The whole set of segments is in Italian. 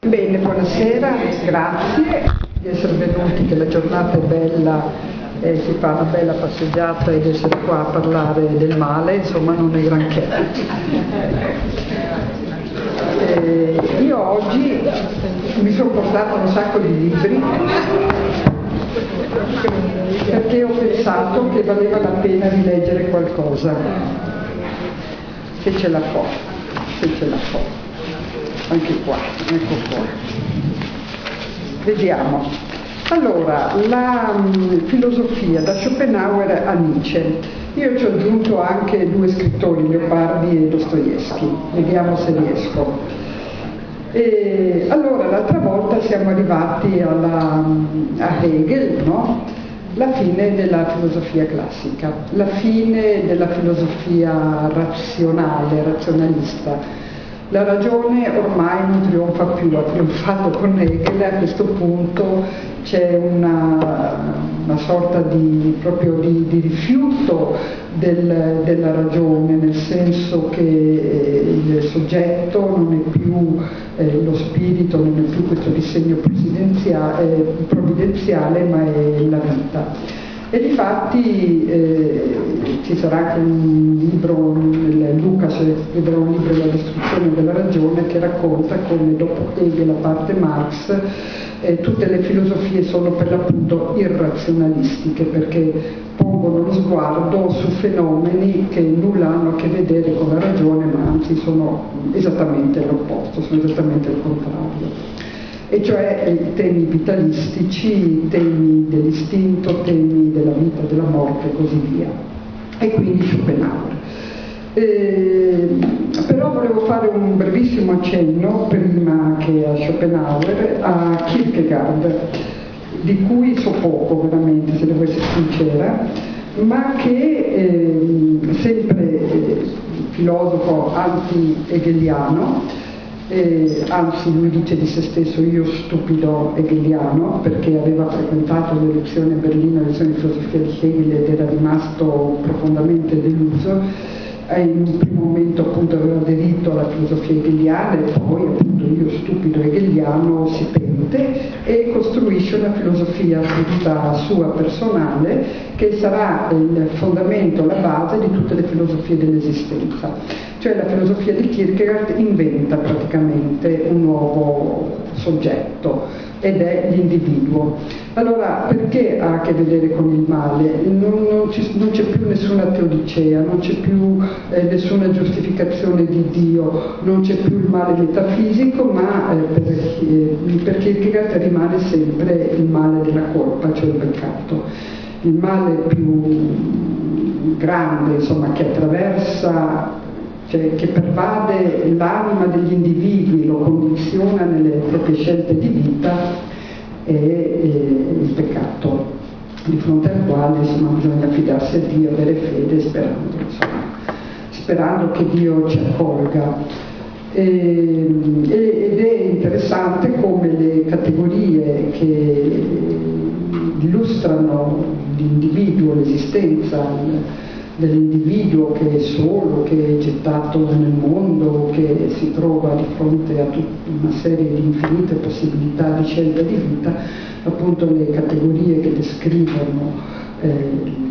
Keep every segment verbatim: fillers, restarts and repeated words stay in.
Bene, buonasera, grazie di essere venuti, che la giornata è bella, eh, si fa una bella passeggiata ed essere qua a parlare del male, insomma non è granché. Eh, io oggi mi sono portata un sacco di libri perché ho pensato che valeva la pena di leggere qualcosa, se ce la fa, se ce la fa. Anche qua, ecco qua. Vediamo. Allora, la um, filosofia, da Schopenhauer a Nietzsche. Io ci ho aggiunto anche due scrittori, Leopardi e Dostoevskij. Vediamo se riesco. E, allora, l'altra volta siamo arrivati alla, a Hegel, no? La fine della filosofia classica, la fine della filosofia razionale, razionalista. La ragione ormai non trionfa più, ha trionfato con Hegel, e a questo punto c'è una, una sorta di, proprio di, di rifiuto del, della ragione, nel senso che il soggetto non è più eh, lo spirito, non è più questo disegno provvidenziale, provvidenziale ma è la vita. E difatti eh, ci sarà anche un libro, Luca scriverà un libro, La distruzione della ragione, che racconta come dopo Hegel, a parte Marx, eh, tutte le filosofie sono per l'appunto irrazionalistiche, perché pongono lo sguardo su fenomeni che nulla hanno a che vedere con la ragione, ma anzi sono esattamente l'opposto, sono esattamente il contrario. E cioè eh, temi vitalistici, temi dell'istinto, temi della vita, della morte e così via. E quindi Schopenhauer. Eh, però volevo fare un brevissimo accenno, prima che a Schopenhauer, a Kierkegaard, di cui so poco veramente, se devo essere sincera, ma che eh, sempre eh, filosofo anti-hegeliano. Eh, anzi lui dice di se stesso io stupido hegeliano, perché aveva frequentato le lezioni a Berlino, le lezioni di filosofia di Hegel, ed era rimasto profondamente deluso. Eh, in un primo momento appunto aveva aderito alla filosofia hegeliana e poi appunto io stupido hegeliano si pente e costruisce una filosofia tutta sua personale, che sarà il fondamento, la base di tutte le filosofie dell'esistenza. Cioè la filosofia di Kierkegaard inventa praticamente un nuovo soggetto, ed è l'individuo. Allora, perché ha a che vedere con il male? Non, non, ci, non c'è più nessuna teodicea, non c'è più eh, nessuna giustificazione di Dio, non c'è più il male metafisico, ma eh, per, eh, per Kierkegaard rimane sempre il male della colpa, cioè il peccato. Il male più grande, insomma, che attraversa, cioè che pervade l'anima degli individui, lo condiziona nelle proprie scelte di vita, è, è il peccato, di fronte al quale insomma, bisogna affidarsi a Dio, avere fede, sperando, insomma, sperando che Dio ci accolga. E, ed è interessante come le categorie che illustrano l'individuo, l'esistenza dell'individuo che è solo, che è gettato nel mondo, che si trova di fronte a tutta una serie di infinite possibilità di scelta di vita, appunto le categorie che descrivono eh,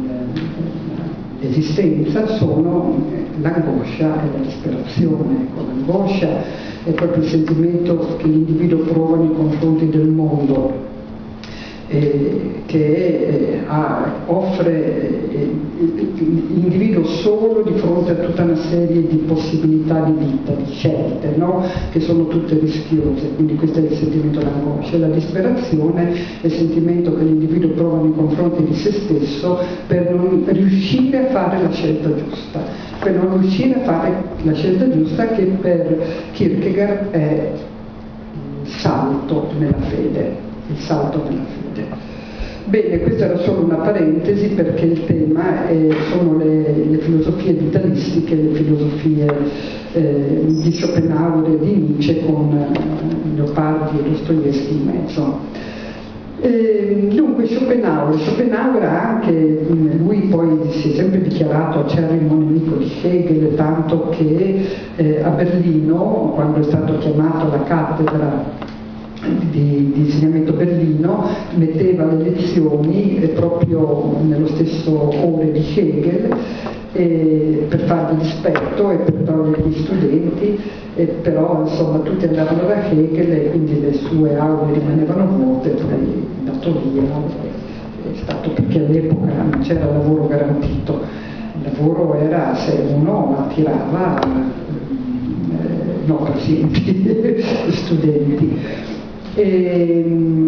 l'esistenza sono l'angoscia e la disperazione. Ecco, l'angoscia è proprio il sentimento che l'individuo prova nei confronti del mondo, Eh, che eh, ha, offre eh, l'individuo solo di fronte a tutta una serie di possibilità di vita, di scelte, no? Che sono tutte rischiose. Quindi questo è il sentimento dell'angoscia. La disperazione è il sentimento che l'individuo prova nei confronti di se stesso per non riuscire a fare la scelta giusta, per non riuscire a fare la scelta giusta, che per Kierkegaard è il salto nella fede, il salto nella fede. Bene, questa era solo una parentesi, perché il tema è, sono le, le filosofie vitalistiche, le filosofie eh, di Schopenhauer e di Nietzsche, con eh, Leopardi e Dostoevskij in mezzo. E, dunque Schopenhauer, Schopenhauer ha anche, lui poi si è sempre dichiarato acerrimo nemico di Hegel, tanto che eh, a Berlino, quando è stato chiamato alla cattedra di, di insegnamento Berlino metteva le lezioni eh, proprio nello stesso ore di Hegel, eh, per fargli dispetto e per togliere gli studenti, eh, però insomma tutti andavano da Hegel e quindi le sue aule rimanevano vuote, poi andato via. È stato perché all'epoca non c'era lavoro garantito, il lavoro era se uno attirava eh, no pazienti, studenti. E,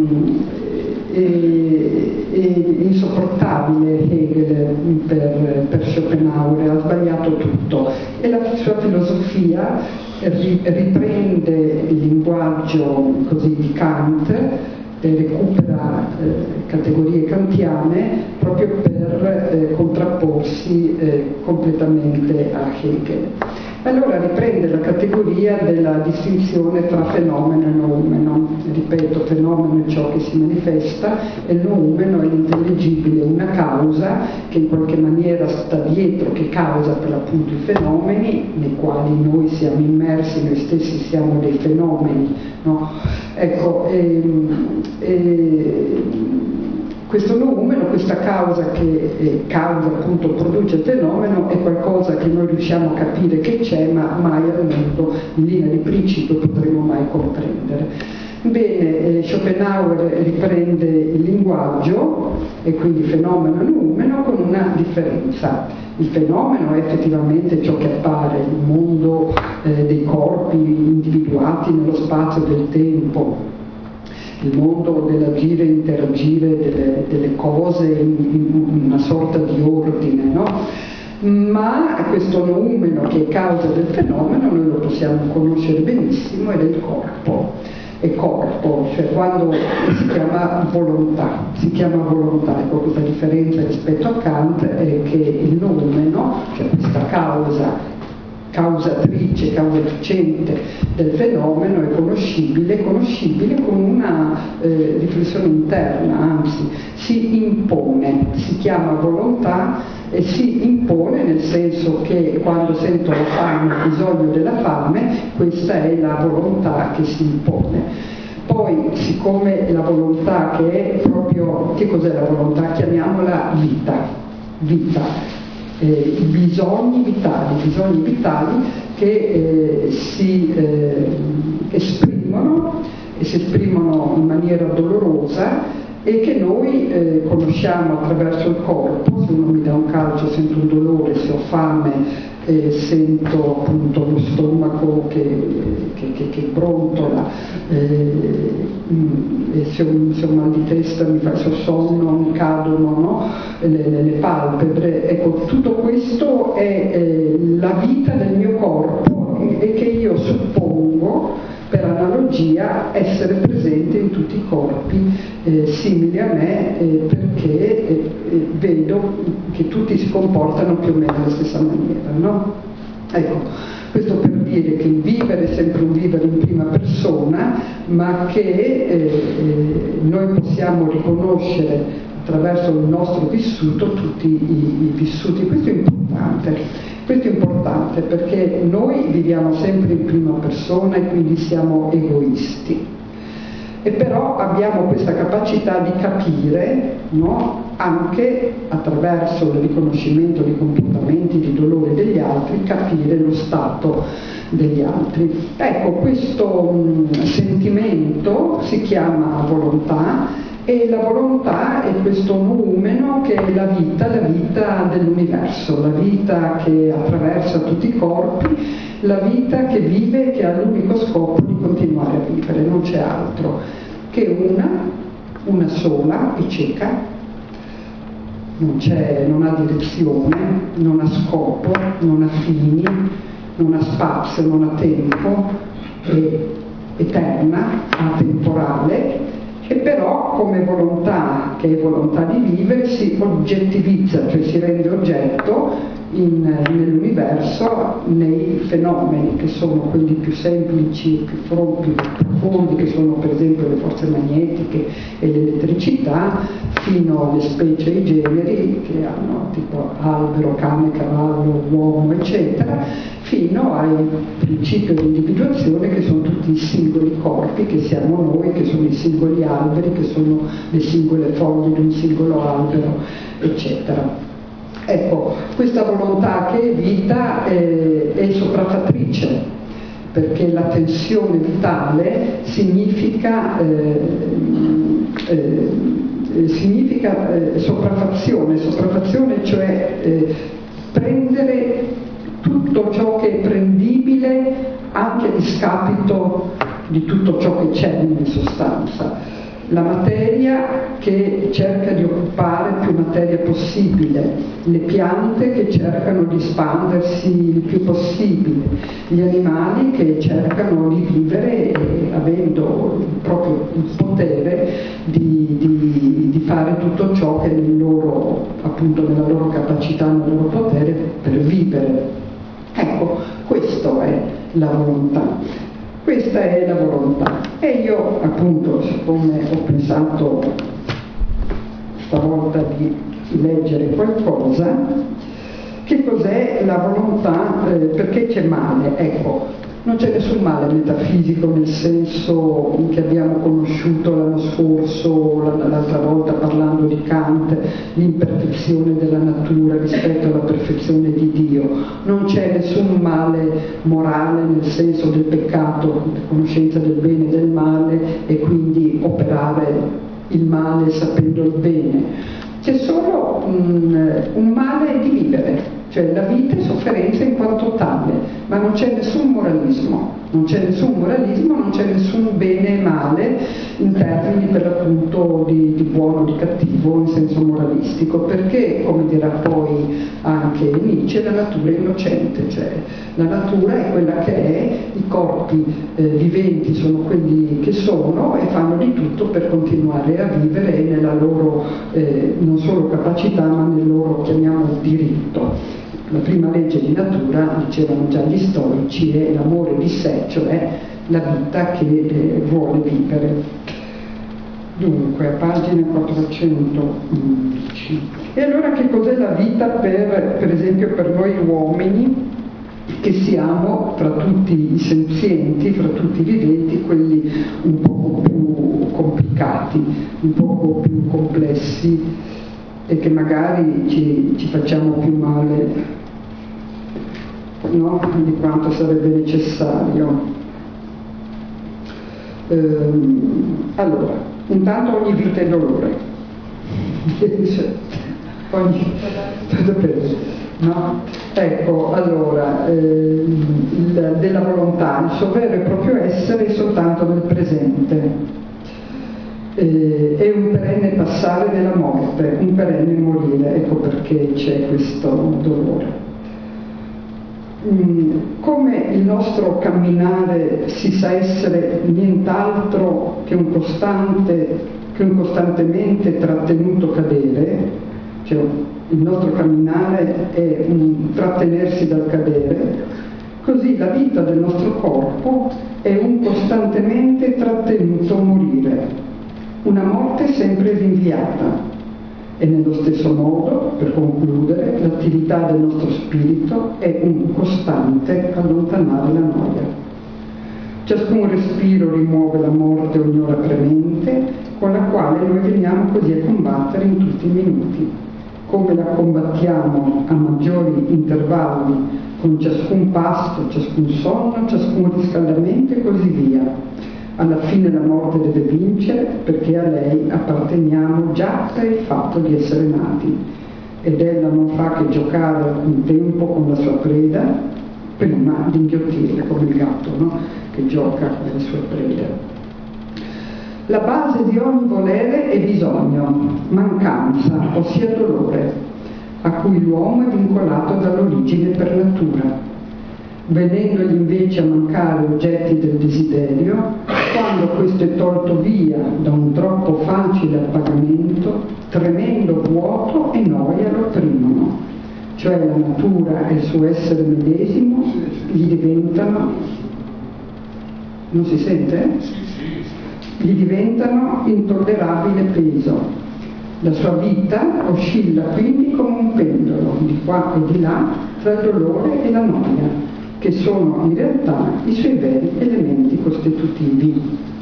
e, e insopportabile Hegel per, per Schopenhauer, ha sbagliato tutto e la sua filosofia riprende il linguaggio così di Kant, recupera eh, categorie kantiane proprio per eh, contrapporsi eh, completamente a Hegel. Allora riprende la categoria della distinzione tra fenomeno e noumeno. Ripeto, fenomeno è ciò che si manifesta e noumeno è l'intelligibile, una causa che in qualche maniera sta dietro, che causa per l'appunto i fenomeni, nei quali noi siamo immersi, noi stessi siamo dei fenomeni, no? Ecco, ehm, ehm, questo noumeno, questa causa che eh, causa appunto produce il fenomeno, è qualcosa che noi riusciamo a capire che c'è, ma mai al mondo in linea di principio potremo mai comprendere. Bene, eh, Schopenhauer riprende il linguaggio e quindi fenomeno e noumeno con una differenza. Il fenomeno è effettivamente ciò che appare, il mondo eh, dei corpi individuati nello spazio del tempo, il mondo dell'agire e interagire delle, delle cose in, in una sorta di ordine, no? Ma questo noumeno che è causa del fenomeno noi lo possiamo conoscere benissimo ed è il corpo. È corpo, cioè quando si chiama volontà, si chiama volontà, ecco questa differenza rispetto a Kant è che il noumeno, cioè questa causa causatrice, causaficente del fenomeno è conoscibile, conoscibile con una eh, riflessione interna, anzi si impone, si chiama volontà e si impone nel senso che quando sento la fame, il bisogno della fame, questa è la volontà che si impone. Poi, siccome la volontà che è proprio, che cos'è la volontà? Chiamiamola vita, vita. Eh, i bisogni vitali, bisogni vitali che eh, si eh, esprimono e si esprimono in maniera dolorosa e che noi eh, conosciamo attraverso il corpo. Se uno mi dà un calcio sento un dolore, se ho fame eh, sento appunto lo stomaco che, che, che, che brontola, eh, e se ho, se ho mal di testa mi fa, se ho sonno mi cadono, no? le, le, le palpebre. Ecco, tutto questo è eh, la vita del mio corpo e, e che io suppongo per analogia essere presente in tutti i corpi eh, simili a me eh, perché eh, eh, vedo che tutti si comportano più o meno alla stessa maniera, no? Ecco, questo per dire che il vivere è sempre un vivere in prima persona, ma che eh, eh, noi possiamo riconoscere attraverso il nostro vissuto tutti i, i vissuti. Questo è importante. Questo è importante perché noi viviamo sempre in prima persona e quindi siamo egoisti. E però abbiamo questa capacità di capire, no? Anche attraverso il riconoscimento di comportamenti di dolore degli altri, capire lo stato degli altri. Ecco, questo mh, sentimento si chiama volontà. E la volontà è questo noumeno che è la vita, la vita dell'universo, la vita che attraversa tutti i corpi, la vita che vive, che ha l'unico scopo di continuare a vivere, non c'è altro, che una, una sola e cieca, non c'è, non ha direzione, non ha scopo, non ha fini, non ha spazio, non ha tempo, è eterna, atemporale. E però come volontà, che è volontà di vivere, si oggettivizza, cioè si rende oggetto in, nell'universo nei fenomeni che sono quelli più semplici e più, più profondi, che sono per esempio le forze magnetiche e l'elettricità, fino alle specie e ai generi che hanno tipo albero, cane, cavallo, uomo, eccetera, fino al principio di individuazione che sono tutti i singoli corpi che siamo noi, che sono i singoli alberi, che sono le singole foglie di un singolo albero, eccetera. Ecco, questa volontà che è vita è, è sopraffattrice, perché la tensione vitale significa, eh, eh, significa eh, sopraffazione, sopraffazione cioè eh, prendere tutto ciò che è prendibile anche a discapito di tutto ciò che c'è in sostanza. La materia che cerca di occupare più materia possibile, le piante che cercano di espandersi il più possibile, gli animali che cercano di vivere avendo proprio il potere di, di, di fare tutto ciò che è nel loro, appunto nella loro capacità, nel loro potere per vivere. Ecco, questo è la volontà. Questa è la volontà. E io, appunto, siccome ho pensato stavolta di leggere qualcosa, che cos'è la volontà? Eh, perché c'è male? Ecco, non c'è nessun male metafisico nel senso che abbiamo conosciuto l'anno scorso, l'altra volta parlando di Kant, l'imperfezione della natura rispetto alla perfezione di Dio. Non c'è nessun male morale nel senso del peccato, la conoscenza del bene e del male e quindi operare il male sapendo il bene. C'è solo un, un male di vivere, cioè la vita è sofferenza in quanto tale, ma non c'è nessun moralismo, non c'è nessun moralismo, non c'è nessun bene e male in termini per l'appunto di, di buono o di cattivo in senso moralistico, perché, come dirà poi anche Nietzsche, la natura è innocente, cioè la natura è quella che è, i corpi eh, viventi sono quelli che sono e fanno di tutto per continuare a vivere nella loro eh, non solo capacità ma nel loro, chiamiamolo, diritto. La prima legge di natura, dicevano già gli stoici, è l'amore di sé, cioè la vita che eh, vuole vivere. Dunque, a pagina quattrocentoundici. E allora che cos'è la vita per, per esempio, per noi uomini, che siamo, fra tutti i senzienti, fra tutti i viventi, quelli un poco più complicati, un poco più complessi, e che magari ci, ci facciamo più male, no? Di quanto sarebbe necessario. Ehm, allora, intanto ogni vita è dolore. ogni, no? Ecco, allora, eh, il, della volontà, il suo vero e proprio essere è soltanto nel presente. Eh, è un perenne passare della morte, un perenne morire, ecco perché c'è questo dolore. Mm, come il nostro camminare si sa essere nient'altro che un costante, che un costantemente trattenuto cadere, cioè il nostro camminare è un trattenersi dal cadere, così la vita del nostro corpo è un costantemente trattenuto morire. Una morte sempre rinviata. E nello stesso modo, per concludere, l'attività del nostro spirito è un costante allontanare la noia. Ciascun respiro rimuove la morte ogni ora premente, con la quale noi veniamo così a combattere in tutti i minuti. Come la combattiamo a maggiori intervalli, con ciascun pasto, ciascun sonno, ciascun riscaldamento e così via. Alla fine la morte deve vincere perché a lei apparteniamo già per il fatto di essere nati ed ella non fa che giocare alcun tempo con la sua preda prima di inghiottirla come il gatto, no? Che gioca con le sue prede. La base di ogni volere è bisogno, mancanza, ossia dolore, a cui l'uomo è vincolato dall'origine per natura. Venendogli invece a mancare oggetti del desiderio, quando questo è tolto via da un troppo facile appagamento, tremendo vuoto e noia lo opprimono. cioè la natura e il suo essere medesimo, gli diventano, non si sente? Gli diventano intollerabile peso. La sua vita oscilla quindi come un pendolo, di qua e di là, tra il dolore e la noia, che sono in realtà i suoi veri elementi costitutivi.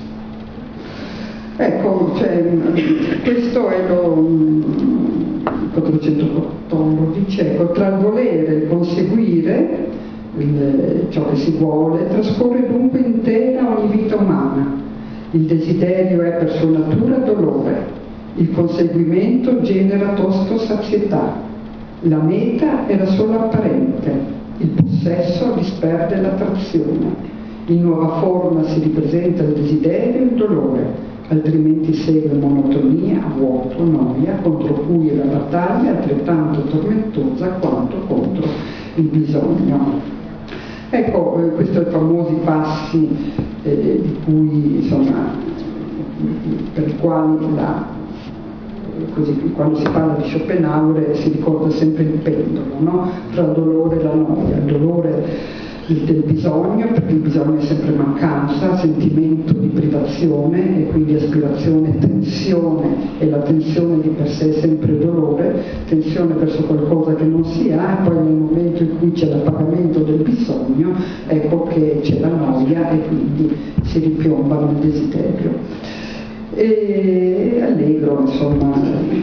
Ecco, cioè, questo è lo quattrocentoquattordici, ecco, tra il volere e il conseguire il, ciò che si vuole, trascorre dunque intera ogni vita umana. Il desiderio è per sua natura dolore, il conseguimento genera tosto sazietà, la meta era solo apparente, il possesso disperde l'attrazione, in nuova forma si ripresenta il desiderio e il dolore, altrimenti segue monotonia, vuoto, noia, contro cui la battaglia è altrettanto tormentosa quanto contro il bisogno. Ecco, eh, questi sono i famosi passi eh, di cui, insomma, per i quali la Così, quando si parla di Schopenhauer si ricorda sempre il pendolo, no? Tra il dolore e la noia, il dolore del bisogno, perché il bisogno è sempre mancanza, sentimento di privazione e quindi aspirazione, tensione, e la tensione di per sé è sempre dolore, tensione verso qualcosa che non si ha, e poi nel momento in cui c'è l'appagamento del bisogno, ecco che c'è la noia e quindi si ripiomba nel desiderio. E allegro, insomma,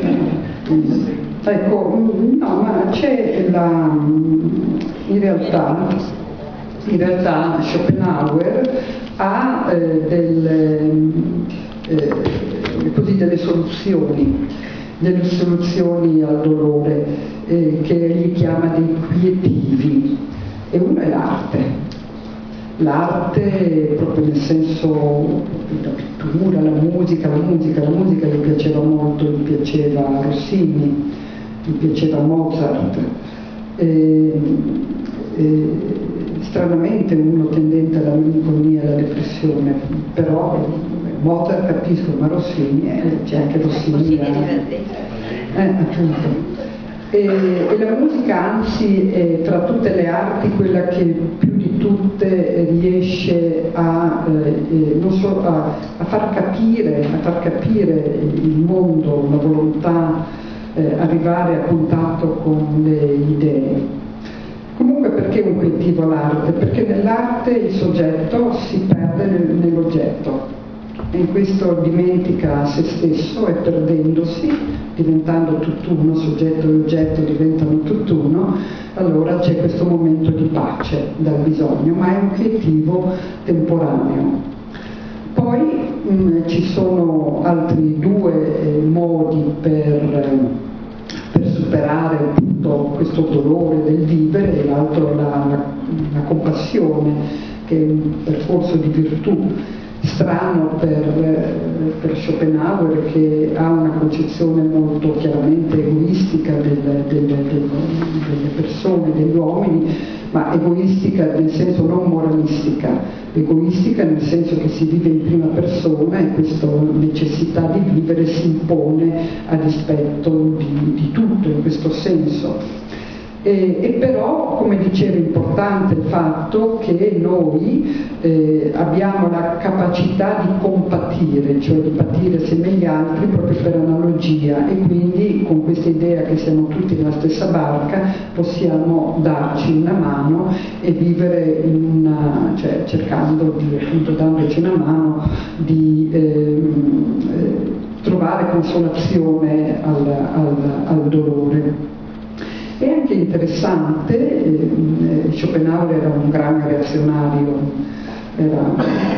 ecco, no, ma c'è la, in realtà, in realtà Schopenhauer ha eh, delle, eh, così, delle soluzioni, delle soluzioni al dolore eh, che egli chiama dei quietivi, e uno è l'arte. L'arte proprio nel senso la pittura, la musica, la musica, la musica gli piaceva molto, gli piaceva Rossini, gli piaceva Mozart. E, e, stranamente uno tendente alla malinconia e alla depressione, però Mozart capisco, ma Rossini, eh, c'è anche Rossini. Eh, appunto. E, e la musica anzi è tra tutte le arti quella che più di tutte riesce a, eh, non so, a, a far capire, a far capire il mondo, la volontà, eh, arrivare a contatto con le idee. Comunque perché un quietivo l'arte? Perché nell'arte il soggetto si perde nel, nell'oggetto. E in questo dimentica se stesso e perdendosi, diventando tutt'uno, soggetto e oggetto diventano tutt'uno, allora c'è questo momento di pace dal bisogno, ma è un quietivo temporaneo. Poi mh, ci sono altri due eh, modi per, per superare appunto questo dolore del vivere, e l'altro la, la, la compassione, che è un percorso di virtù. Strano per, per Schopenhauer, che ha una concezione molto chiaramente egoistica delle, delle, delle, delle persone, degli uomini, ma egoistica nel senso non moralistica, egoistica nel senso che si vive in prima persona e questa necessità di vivere si impone a dispetto di, di tutto in questo senso. E, e però, come dicevo, è importante il fatto che noi eh, abbiamo la capacità di compatire, cioè di patire assieme agli altri proprio per analogia, e quindi con questa idea che siamo tutti nella stessa barca possiamo darci una mano e vivere in una, cioè cercando di, appunto, dandoci una mano di eh, eh, trovare consolazione al, al, al dolore. È anche interessante, eh, Schopenhauer era un grande reazionario, era,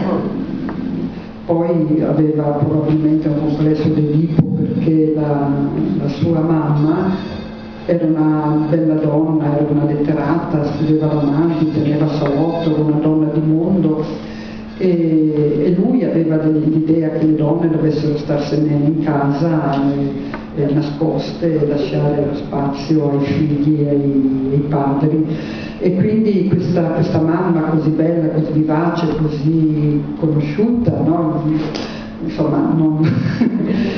poi aveva probabilmente un complesso d'Edipo perché la, la sua mamma era una bella donna, era una letterata, scriveva romanzi, teneva salotto, era una donna di mondo, e, e lui aveva l'idea che le donne dovessero starsene in casa e, e nascoste e lasciare lo spazio ai figli e ai, ai padri, e quindi questa, questa mamma così bella, così vivace, così conosciuta, no? Insomma non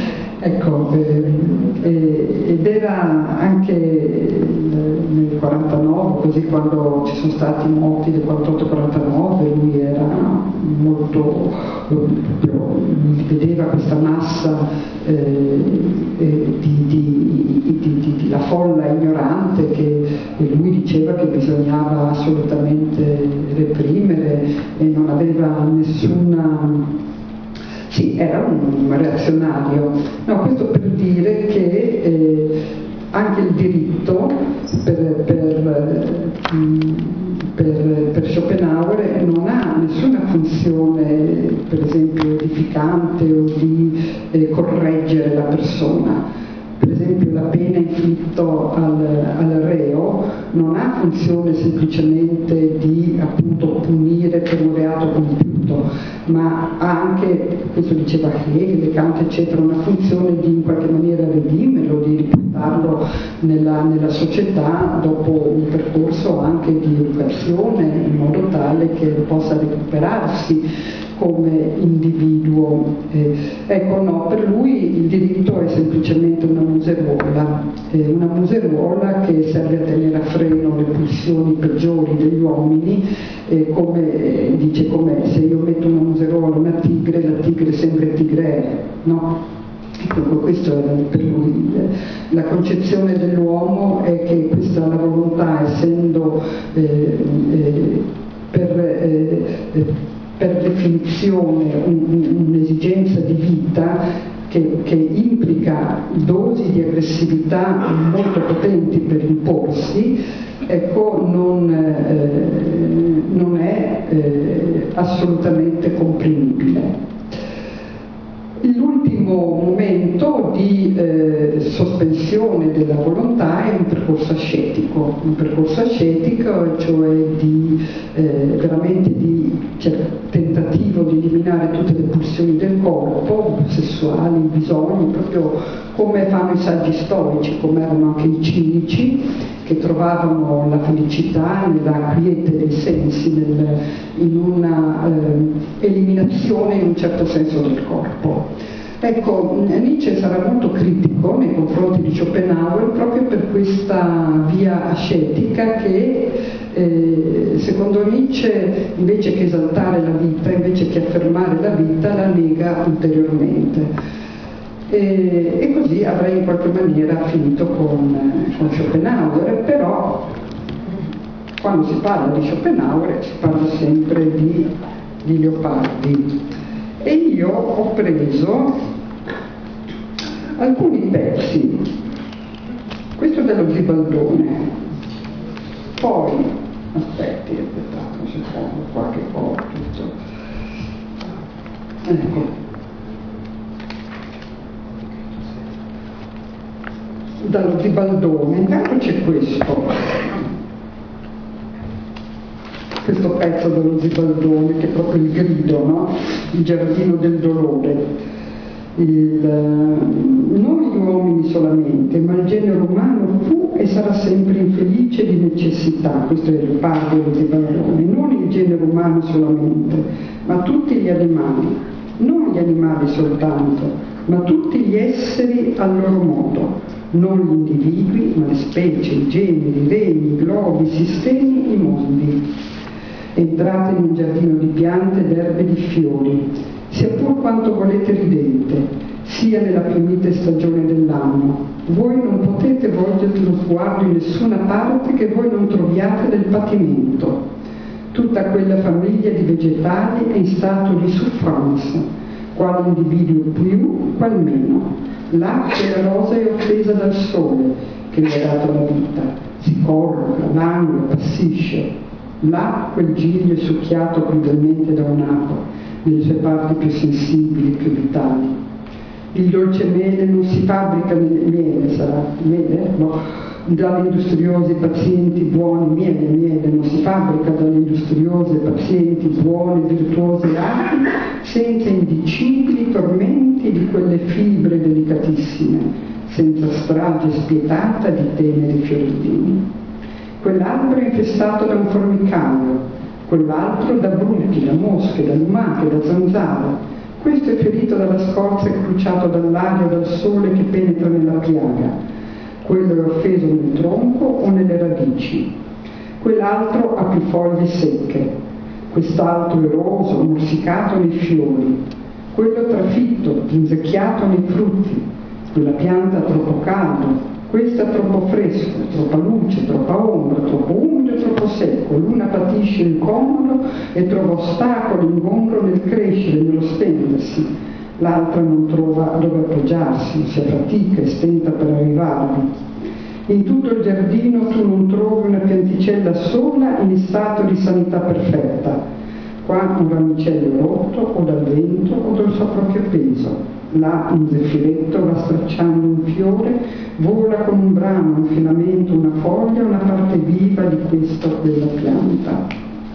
Ecco, eh, eh, ed era anche nel quarantanove, così quando ci sono stati i moti del quarantotto quarantanove, lui era molto, proprio, vedeva questa massa eh, eh, di, di, di, di, di la folla ignorante che lui diceva che bisognava assolutamente reprimere e non aveva nessuna... Sì, era un reazionario. No, questo per dire che eh, anche il diritto per, per, per, per Schopenhauer non ha nessuna funzione, per esempio, edificante o di eh, correggere la persona. Per esempio la pena inflitta al, al reo non ha funzione semplicemente di appunto punire per un reato compiuto, ma ha anche, questo diceva Hegel, Kant eccetera, una funzione di in qualche maniera redimerlo, di riportarlo nella, nella società dopo un percorso anche di educazione in modo tale che possa recuperarsi come individuo. Eh, ecco, no, per lui il diritto è semplicemente una museruola, eh, una museruola che serve a tenere a freno le pulsioni peggiori degli uomini, eh, come eh, dice, come se io metto una museruola, una tigre, la tigre sempre tigre è, no? Ecco, questo era per lui. La concezione dell'uomo è che questa la volontà, essendo eh, eh, per eh, eh, per definizione un, un'esigenza di vita che, che implica dosi di aggressività molto potenti per imporsi, ecco, non, eh, non è eh, assolutamente comprimibile. L'ultimo momento di eh, sospensione della volontà è un percorso ascetico, un percorso ascetico, cioè di, eh, veramente di cioè, tentativo di eliminare tutte le pulsioni del corpo, sessuali, i bisogni, proprio come fanno i saggi storici, come erano anche i cinici, che trovavano la felicità nella quiete dei sensi, nel, in una eh, eliminazione in un certo senso del corpo. Ecco, Nietzsche sarà molto critico nei confronti di Schopenhauer proprio per questa via ascetica che eh, secondo Nietzsche invece che esaltare la vita, invece che affermare la vita, la nega ulteriormente. E, e così avrei in qualche maniera finito con, con Schopenhauer, però quando si parla di Schopenhauer si parla sempre di, di Leopardi, e io ho preso alcuni pezzi, questo dello Zibaldone, poi aspetti, aspettate un secondo, qualche cosa, tutto. Ecco, dallo Zibaldone, intanto c'è questo, questo pezzo dello Zibaldone che è proprio il grido, no? Il giardino del dolore. Il, non gli uomini solamente, ma il genere umano fu e sarà sempre infelice di necessità, questo è il padre dello Zibaldone, non il genere umano solamente, ma tutti gli animali, non gli animali soltanto, ma tutti gli esseri al loro modo, non gli individui, ma le specie, i generi, i regni, i globi, i sistemi, i mondi. Entrate in un giardino di piante ed erbe e di fiori, sia pur quanto volete ridente, sia nella più mite stagione dell'anno. Voi non potete volgere lo sguardo in nessuna parte che voi non troviate del patimento. Tutta quella famiglia di vegetali è in stato di souffrance, quale individuo più, qual meno. Là che la rosa è offesa dal sole, che gli ha dato la vita, si colloca, langue, passisce. Là quel giglio è succhiato crudelmente da un apo, nelle sue parti più sensibili, più vitali. Il dolce miele non si fabbrica nel miele, sarà miele? No, dalle industriose pazienti buoni, miele, miele, non si fabbrica dalle industriose pazienti buone, virtuose arti, senza indicibili tormenti di quelle fibre delicatissime, senza strage spietata di teneri fiorellini. Quell'albero è infestato da un formicaio, quell'altro da bruchi, da mosche, da lumache, da zanzara, Questo è ferito dalla scorza e cruciato dall'aria e dal sole che penetra nella piaga. Quello è offeso nel tronco o nelle radici. Quell'altro ha più foglie secche. Quest'altro è roso, morsicato nei fiori. Quello è trafitto, inzecchiato nei frutti. Quella pianta ha troppo caldo. Questa è troppo fresco, troppa luce, troppa ombra, troppo umido e troppo secco. L'una patisce incomodo e trova ostacoli, ingombro nel crescere, nello stendersi. L'altra non trova dove appoggiarsi, si affatica e stenta per arrivarvi. In tutto il giardino tu non trovi una pianticella sola in stato di sanità perfetta. Qua un ramicello rotto o dal vento o dal suo proprio peso. Là un zeffiretto va stracciando un fiore, vola con un brano, un filamento, una foglia, una parte viva di questa o quella pianta.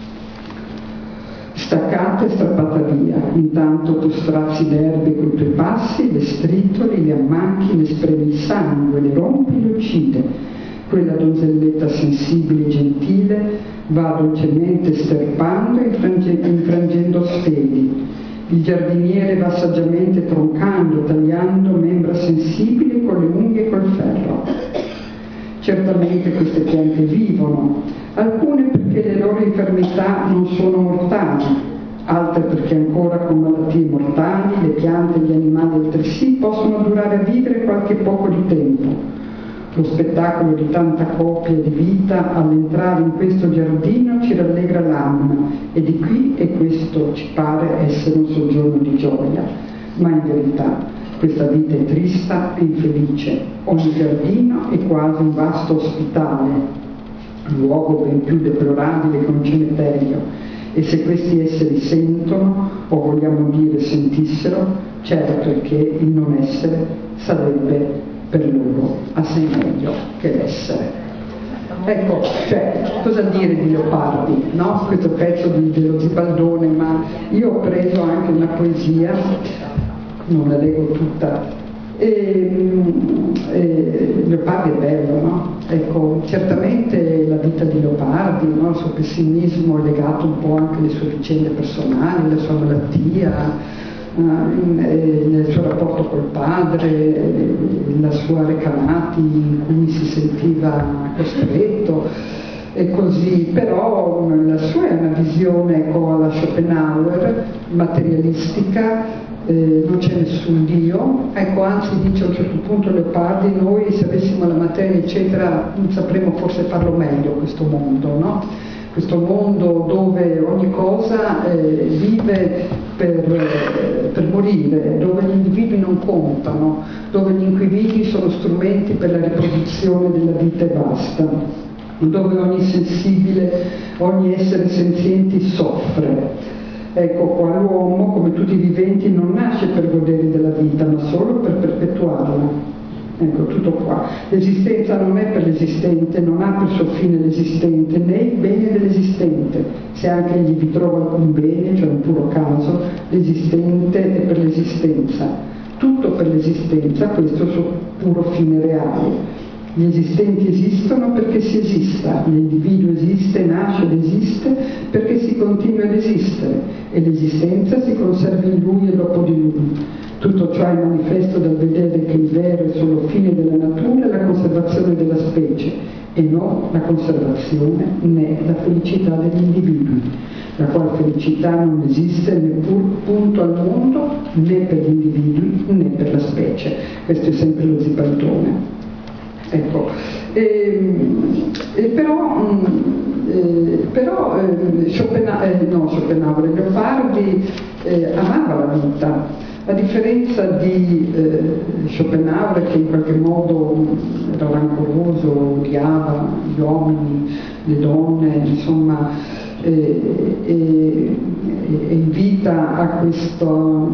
Staccata e strappata via, intanto tu strazi le erbe coi tuoi passi, le stritoli, le ammacchi, le spremi il sangue, le rompi, le uccide. Quella donzelletta sensibile e gentile va dolcemente sterpando e infrange- infrangendo steli. Il giardiniere va saggiamente troncando, tagliando membra sensibili con le unghie e col ferro. Certamente queste piante vivono, alcune perché le loro infermità non sono mortali, altre perché ancora con malattie mortali le piante e gli animali altresì possono durare a vivere qualche poco di tempo. Lo spettacolo di tanta coppia di vita all'entrare in questo giardino ci rallegra l'anima e di qui e questo ci pare essere un soggiorno di gioia, ma in verità questa vita è trista e infelice. Ogni giardino è quasi un vasto ospitale, luogo ben più deplorabile che un cimitero, e se questi esseri sentono, o vogliamo dire sentissero, certo è che il non essere sarebbe per loro assai meglio che l'essere. Ecco, cioè, cosa dire di Leopardi, no? Questo pezzo di, dello Zibaldone, ma io ho preso anche una poesia, non la leggo tutta, e, e Leopardi è bello, no? Ecco, certamente la vita di Leopardi, no? Il suo pessimismo è legato un po' anche alle sue vicende personali, la sua malattia, nel suo rapporto col padre, la sua Recanati in cui si sentiva costretto e così, però la sua è una visione, ecco, alla Schopenhauer, materialistica, eh, non c'è nessun Dio, ecco, anzi dice a un certo punto Leopardi, noi se avessimo la materia eccetera sapremmo forse farlo meglio questo mondo, no? Questo mondo dove ogni cosa eh, vive per, eh, per morire, dove gli individui non contano, dove gli individui sono strumenti per la riproduzione della vita e basta, dove ogni sensibile, ogni essere senziente soffre. Ecco qua l'uomo, come tutti i viventi, non nasce per godere della vita, ma solo per perpetuarla. Ecco, tutto qua. L'esistenza non è per l'esistente, non ha per suo fine l'esistente, né il bene dell'esistente. Se anche egli vi trova alcun bene, cioè un puro caso, l'esistente è per l'esistenza. Tutto per l'esistenza, questo è il suo puro fine reale. Gli esistenti esistono perché si esista, l'individuo esiste, nasce ed esiste perché si continua ad esistere e l'esistenza si conserva in lui e dopo di lui. Tutto ciò è manifesto dal vedere che il vero e solo fine della natura è la conservazione della specie e non la conservazione né la felicità degli individui, la quale felicità non esiste neppur punto al mondo né per gli individui né per la specie. Questo è sempre lo Zibaldone. Ecco, e, e però, eh, però eh, Schopenhauer, eh, no, Schopenhauer, Leopardi eh, amava la vita. A differenza di eh, Schopenhauer, che in qualche modo era rancoroso, odiava gli uomini, le donne, insomma, eh, e, e invita a questo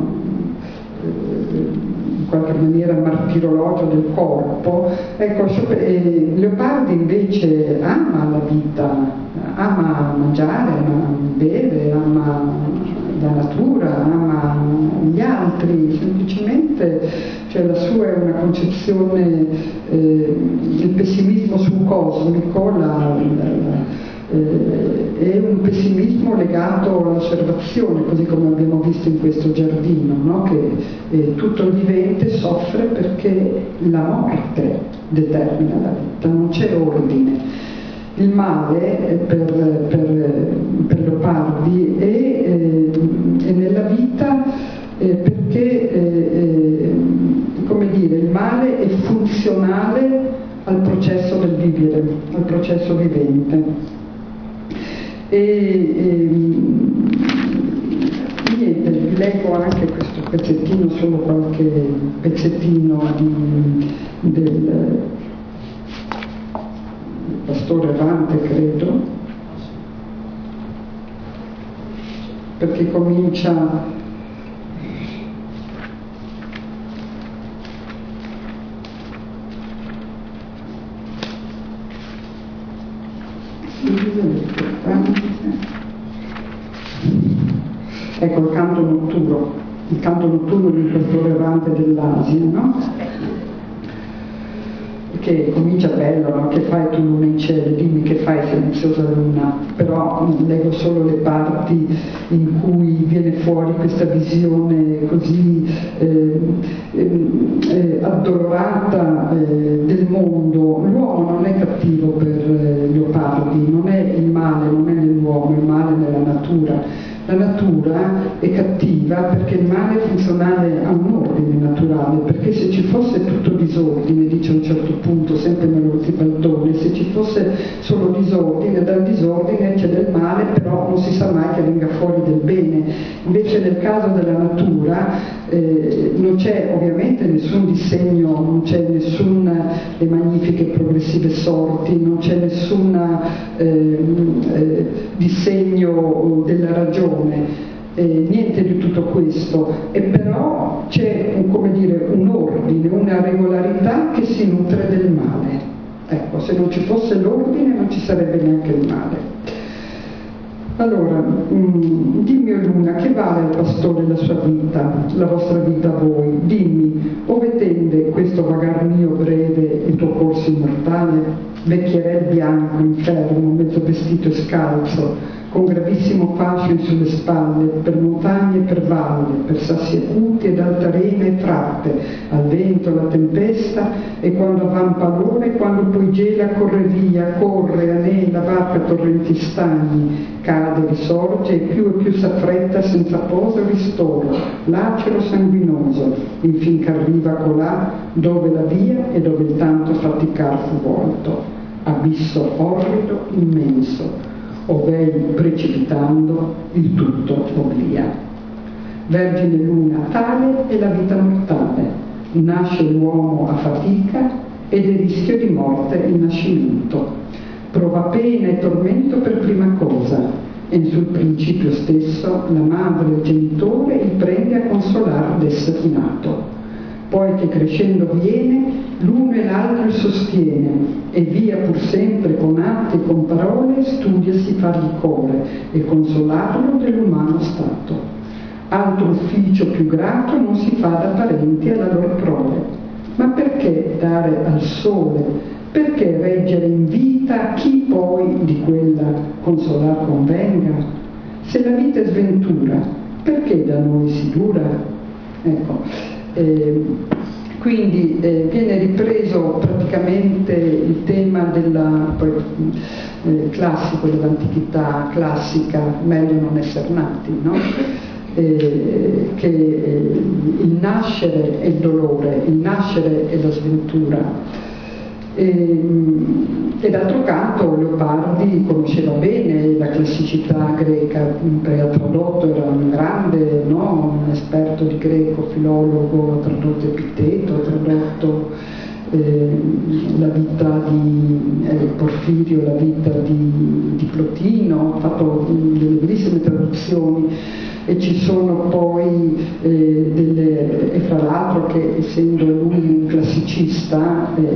eh, in qualche maniera martirologio del corpo, ecco, eh, Leopardi invece ama la vita, ama mangiare, ama bere, ama la natura, ama gli altri, semplicemente, cioè la sua è una concezione, eh, il pessimismo sul cosmico, la, la, eh, è un pessimismo legato all'osservazione, così come abbiamo visto in questo giardino, no? Che eh, tutto il vivente soffre perché la morte determina la vita, non c'è ordine. Il male per, per, per Leopardi è, eh, è nella vita eh, perché eh, come dire, il male è funzionale al processo del vivere, al processo vivente. E, e niente, vi leggo anche questo pezzettino, solo qualche pezzettino di, del Pastore Errante, credo, perché comincia ecco il canto notturno, il canto notturno del Pastore Errante dell'Asia, no? Che comincia bello, no? Che fai tu luna in cielo, dimmi che fai silenziosa luna, però leggo solo le parti in cui viene fuori questa visione così eh, eh, addolorata eh, del mondo. L'uomo non è cattivo per eh, Leopardi, non è il male, non è nell'uomo, il male è nella natura. La natura è cattiva perché il male è funzionale a un ordine naturale, perché se ci fosse tutto disordine, dice a un certo punto, sempre Melozzi Baldone, se ci fosse solo disordine, dal disordine c'è del male, però non si sa mai che venga fuori del bene. Invece nel caso della natura eh, non c'è ovviamente nessun disegno, non c'è nessuna le magnifiche progressive sorti, non c'è nessun eh, eh, disegno della ragione. Eh, niente di tutto questo, e però c'è un, come dire, un ordine, una regolarità che si nutre del male. Ecco, se non ci fosse l'ordine non ci sarebbe neanche il male. Allora, mh, dimmi o luna, che vale al pastore la sua vita, la vostra vita a voi? Dimmi, ove tende questo vagar mio breve il tuo corso immortale? Vecchierel bianco, infermo, mezzo vestito e scalzo, con gravissimo fascio sulle spalle, per montagne e per valle, per sassi acuti ed altarene e fratte, al vento, alla tempesta, e quando avvampa l'ora e quando poi gela corre via, corre, anela, varca torrenti stagni, cade, risorge e più e più s'affretta senza posa o ristoro, lacero sanguinoso, infin che arriva colà dove la via e dove il tanto faticar fu volto, abisso orrido, immenso, ov'ei precipitando il tutto obblia. Vergine luna, tale è la vita mortale, nasce l'uomo a fatica ed è rischio di morte il nascimento, prova pena e tormento per prima cosa, e sul principio stesso la madre e il genitore il prende a consolar d'essere nato. Poi che crescendo viene, l'uno e l'altro il sostiene, e via pur sempre con atti e con parole studiasi fargli core e consolarlo dell'umano stato. Altro ufficio più grato non si fa da parenti alla loro prole. Ma perché dare al sole? Perché reggere in vita chi poi di quella consolar convenga? Se la vita è sventura, perché da noi si dura? Ecco. Eh, quindi eh, viene ripreso praticamente il tema della, poi, eh, classico dell'antichità classica, meglio non essere nati, no? eh, che eh, il nascere è il dolore, il nascere è la sventura. E, e d'altro canto Leopardi conosceva bene la classicità greca, perché ha tradotto, era un grande, no? Un esperto di greco, filologo, ha tradotto Epiteto, ha tradotto eh, la vita di eh, Porfirio, la vita di, di Plotino, ha fatto delle bellissime traduzioni, e ci sono poi eh, delle, e fra l'altro che essendo lui un classicista eh,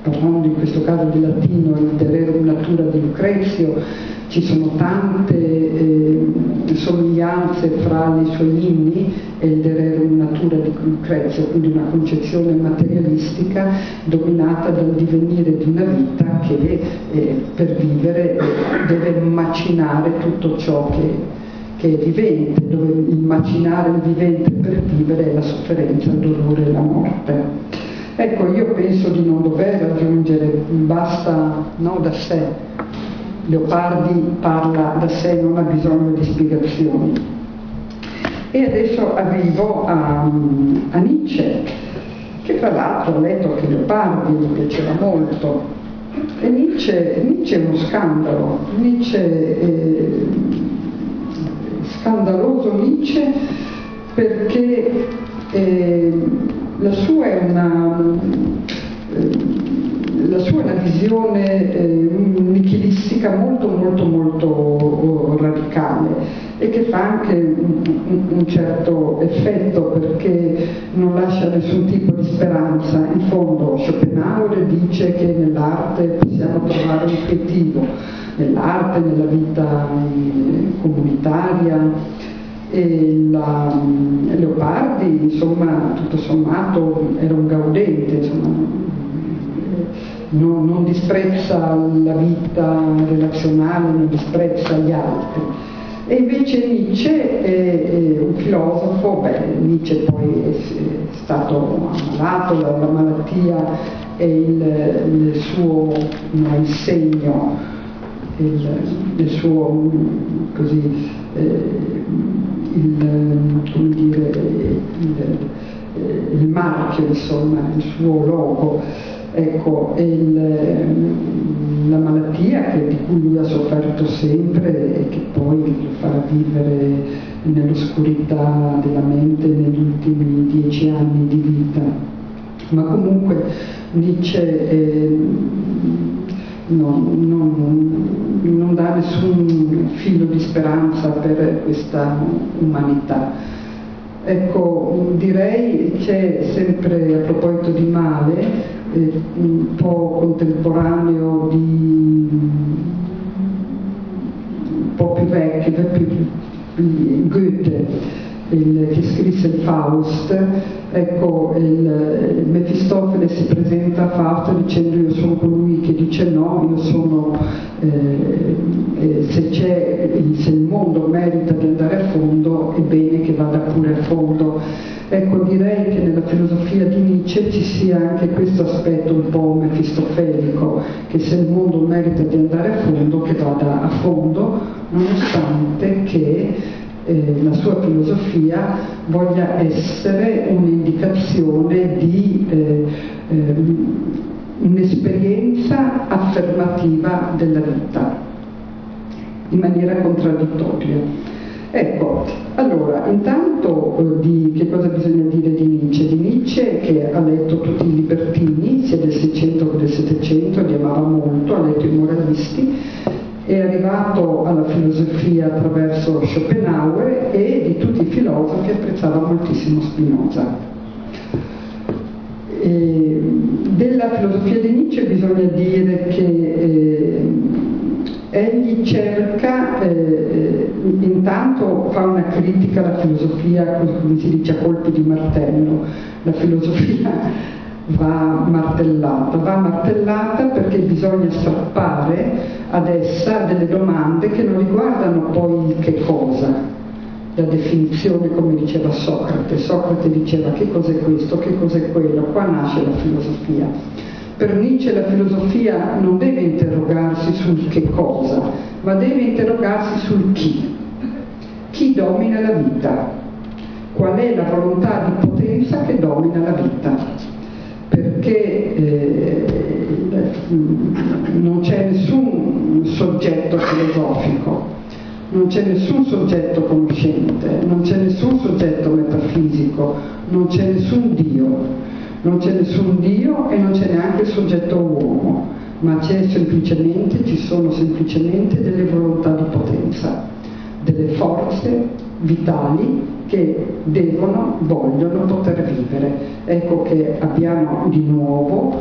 parlando in questo caso di latino, il De Rerum Natura di Lucrezio, ci sono tante eh, somiglianze fra i suoi inni e il De Rerum Natura di Lucrezio, quindi una concezione materialistica dominata dal divenire di una vita che eh, per vivere eh, deve macinare tutto ciò che che è vivente, dove immaginare il vivente per vivere è la sofferenza, il dolore e la morte. Ecco, io penso di non dover aggiungere, basta no, da sé. Leopardi parla da sé, non ha bisogno di spiegazioni. E adesso arrivo a, a Nietzsche, che tra l'altro ho letto che Leopardi mi piaceva molto. E Nietzsche, Nietzsche è uno scandalo. Nietzsche è, scandaloso Nietzsche perché eh, la sua è una eh, la sua è una visione eh, nichilistica molto molto molto radicale e che fa anche un, un, un certo effetto perché non lascia nessun tipo di speranza. In fondo Schopenhauer dice che nell'arte possiamo trovare un obiettivo, nell'arte, nella vita comunitaria, e la Leopardi insomma tutto sommato era un gaudente, insomma, non, non disprezza la vita relazionale, non disprezza gli altri. E invece Nietzsche è, è un filosofo, beh, Nietzsche poi è, è stato ammalato, la, la malattia è il, il suo no, il segno, il, il suo così eh, il, come dire, il, il marchio, insomma, il suo logo, ecco, il, la malattia che, di cui lui ha sofferto sempre e che poi lo farà vivere nell'oscurità della mente negli ultimi dieci anni di vita. Ma comunque Nietzsche è, Non, non, non dà nessun filo di speranza per questa umanità. Ecco, direi c'è sempre, a proposito di male, eh, un po' contemporaneo di un po' più vecchio, più, più, Goethe, il, che scrisse il Faust. Ecco, il, il Mefistofele si presenta a Fausto dicendo: io sono colui che dice no, io sono eh, eh, se, c'è, se il mondo merita di andare a fondo è bene che vada pure a fondo. Ecco, direi che nella filosofia di Nietzsche ci sia anche questo aspetto un po' mefistofelico, che se il mondo merita di andare a fondo, che vada a fondo, nonostante che Eh, la sua filosofia voglia essere un'indicazione di eh, eh, un'esperienza affermativa della vita in maniera contraddittoria. Ecco, allora, intanto eh, di che cosa bisogna dire di Nietzsche? Di Nietzsche, che ha letto tutti i libertini, sia del Seicento che del Settecento, li amava molto, ha letto i moralisti, è arrivato alla filosofia attraverso Schopenhauer e di tutti i filosofi apprezzava moltissimo Spinoza. E della filosofia di Nietzsche bisogna dire che eh, egli cerca, eh, intanto fa una critica alla filosofia, come si dice, a colpi di martello. La filosofia va martellata, va martellata perché bisogna strappare ad essa delle domande che non riguardano poi il che cosa, la definizione, come diceva Socrate. Socrate diceva: che cos'è questo, che cos'è quello, qua nasce la filosofia. Per Nietzsche la filosofia non deve interrogarsi sul che cosa, ma deve interrogarsi sul chi. Chi domina la vita? Qual è la volontà di potenza che domina la vita? Perché eh, non c'è nessun soggetto filosofico, non c'è nessun soggetto conoscente, non c'è nessun soggetto metafisico, non c'è nessun Dio, non c'è nessun Dio e non c'è neanche il soggetto uomo, ma c'è semplicemente, ci sono semplicemente delle volontà di potenza, delle forze vitali che devono, vogliono poter vivere. Ecco che abbiamo di nuovo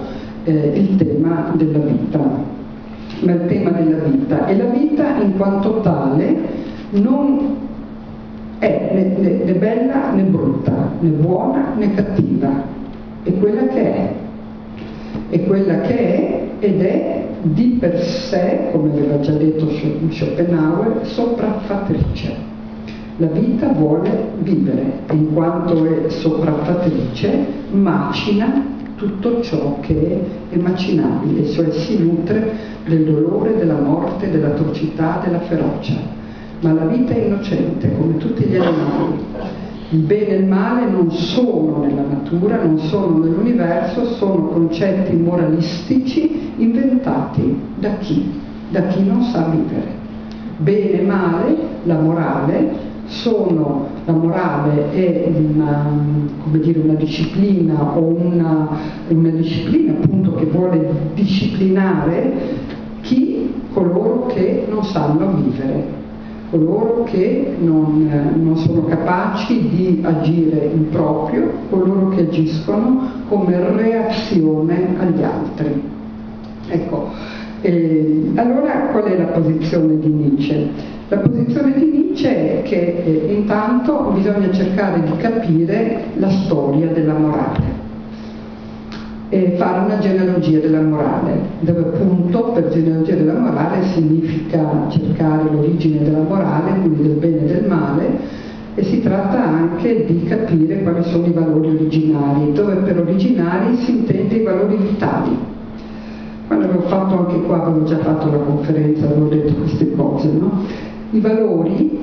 eh, il tema della vita, ma il tema della vita, e la vita in quanto tale non è né, né, né bella né brutta, né buona né cattiva, è quella che è, è quella che è ed è di per sé, come aveva già detto Schopenhauer, sopraffattrice. La vita vuole vivere e in quanto è sopraffattrice macina tutto ciò che è macinabile, cioè si nutre del dolore, della morte, dell'atrocità, della ferocia. Ma la vita è innocente, come tutti gli animali. Il bene e il male non sono nella natura, non sono nell'universo, sono concetti moralistici inventati da chi? Da chi non sa vivere. Bene e male, la morale, sono, la morale è una, come dire, una disciplina o una, una disciplina appunto che vuole disciplinare chi? Coloro che non sanno vivere, coloro che non, eh, non sono capaci di agire in proprio, coloro che agiscono come reazione agli altri. Ecco, eh, allora qual è la posizione di Nietzsche? La posizione di Nietzsche è che eh, intanto bisogna cercare di capire la storia della morale e fare una genealogia della morale, dove appunto per genealogia della morale significa cercare l'origine della morale, quindi del bene e del male, e si tratta anche di capire quali sono i valori originari, dove per originari si intende i valori vitali. Quando avevo fatto anche qua, avevo già fatto la conferenza, avevo detto queste cose, no? I valori,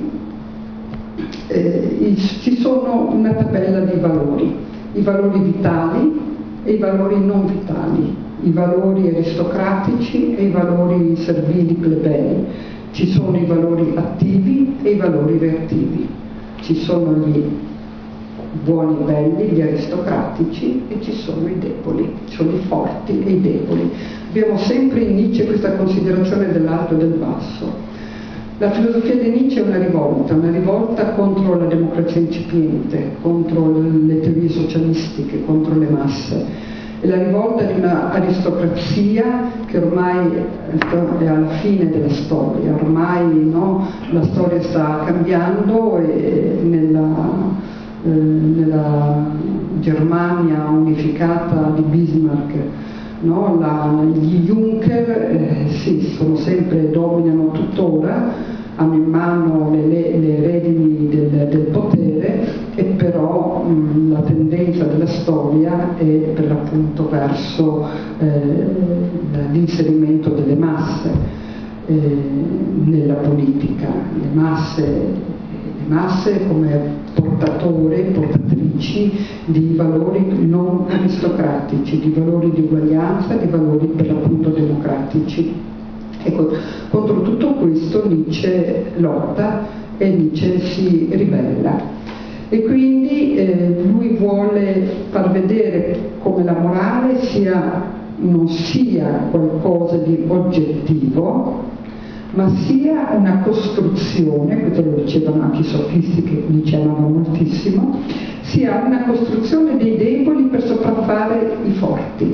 eh, ci sono una tabella di valori, i valori vitali e i valori non vitali, i valori aristocratici e i valori servili plebei, ci sono i valori attivi e i valori reattivi, ci sono gli buoni e belli, gli aristocratici, e ci sono i deboli, ci sono i forti e i deboli. Abbiamo sempre in Nietzsche questa considerazione dell'alto e del basso. La filosofia di Nietzsche è una rivolta, una rivolta contro la democrazia incipiente, contro le teorie socialistiche, contro le masse. È la rivolta di una aristocrazia che ormai è alla fine della storia, ormai no, la storia sta cambiando e nella, eh, nella Germania unificata di Bismarck, no? La, gli Juncker eh, sì, sono sempre, dominano tuttora, hanno in mano le, le, le redini del, del potere, e però mh, la tendenza della storia è per l'appunto verso eh, l'inserimento delle masse eh, nella politica, le masse, le masse come portatori, portatrici di valori non aristocratici, di valori di uguaglianza, di valori per l'appunto democratici. Ecco, contro tutto questo Nietzsche lotta e Nietzsche si ribella, e quindi eh, lui vuole far vedere come la morale sia, non sia qualcosa di oggettivo, ma sia una costruzione, questo lo dicevano anche i sofisti che Nietzsche amava moltissimo, sia una costruzione dei deboli per sopraffare i forti.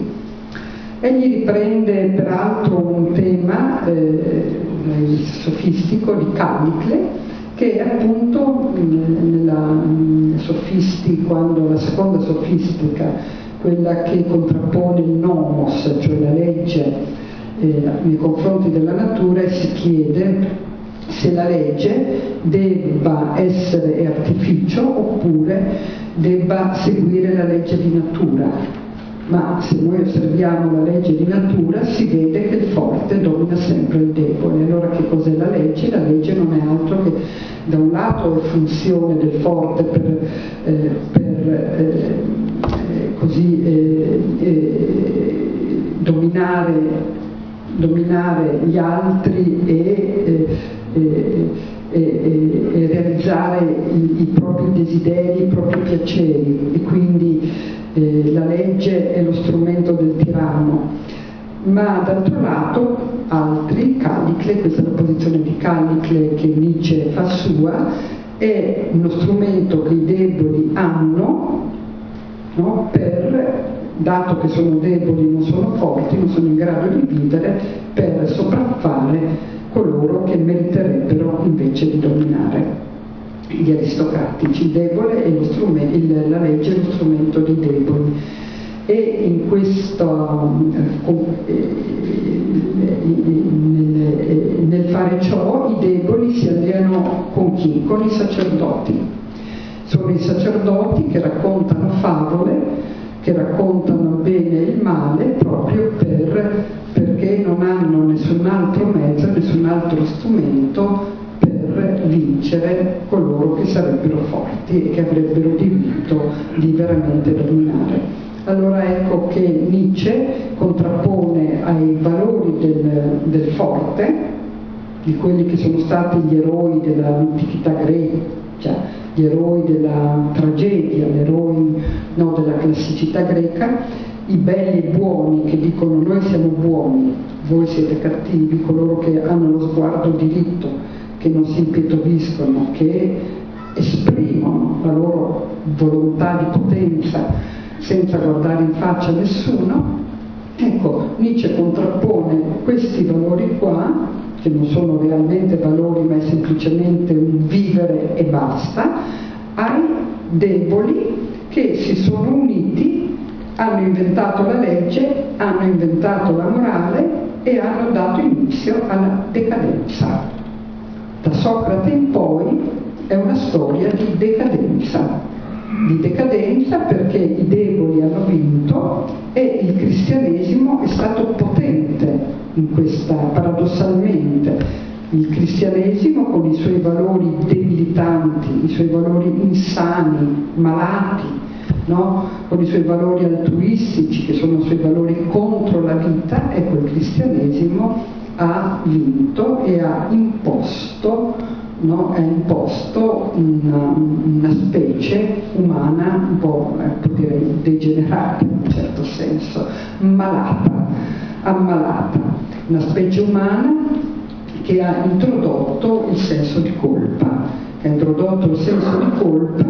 Egli riprende peraltro un tema eh, sofistico di Callicle, che è appunto nella sofisti, quando la seconda sofistica, quella che contrappone il nomos, cioè la legge eh, nei confronti della natura, e si chiede se la legge debba essere artificio oppure debba seguire la legge di natura. Ma se noi osserviamo la legge di natura si vede che il forte domina sempre il debole. Allora che cos'è la legge? La legge non è altro che da un lato è funzione del forte per, eh, per eh, così eh, eh, dominare, dominare gli altri e, eh, eh, e, e realizzare i, i propri desideri, i propri piaceri, e quindi Eh, la legge è lo strumento del tiranno. Ma d'altro lato altri, Callicle, questa è la posizione di Callicle che Nietzsche fa sua, è uno strumento che i deboli hanno, no, per dato che sono deboli, non sono forti, non sono in grado di vivere per sopraffare coloro che meriterebbero invece di dominare. Gli aristocratici, il debole è lo strumento, il, la legge è lo strumento dei deboli, e in questo eh, nel, nel fare ciò i deboli si alleano con chi? Con i sacerdoti. Sono i sacerdoti che raccontano favole, che raccontano il bene e il male proprio per, perché non hanno nessun altro mezzo, nessun altro strumento per vincere coloro che sarebbero forti e che avrebbero diritto di veramente dominare. Allora ecco che Nietzsche contrappone ai valori del, del forte, di quelli che sono stati gli eroi dell'antichità greca, cioè gli eroi della tragedia, gli eroi no, della classicità greca, i belli e buoni che dicono noi siamo buoni, voi siete cattivi, coloro che hanno lo sguardo diritto, che non si impietoviscono, che esprimono la loro volontà di potenza senza guardare in faccia a nessuno. Ecco, Nietzsche contrappone questi valori qua, che non sono realmente valori ma è semplicemente un vivere e basta, ai deboli che si sono uniti, hanno inventato la legge, hanno inventato la morale e hanno dato inizio alla decadenza. Da Socrate in poi è una storia di decadenza, di decadenza perché i deboli hanno vinto e il cristianesimo è stato potente in questa, paradossalmente, il cristianesimo con i suoi valori debilitanti, i suoi valori insani, malati, no? Con i suoi valori altruistici che sono i suoi valori contro la vita, ecco il cristianesimo ha vinto e ha imposto, no? ha imposto una, una specie umana un po', eh, direi, degenerata in un certo senso, malata, ammalata, una specie umana che ha introdotto il senso di colpa, che ha introdotto il senso di colpa,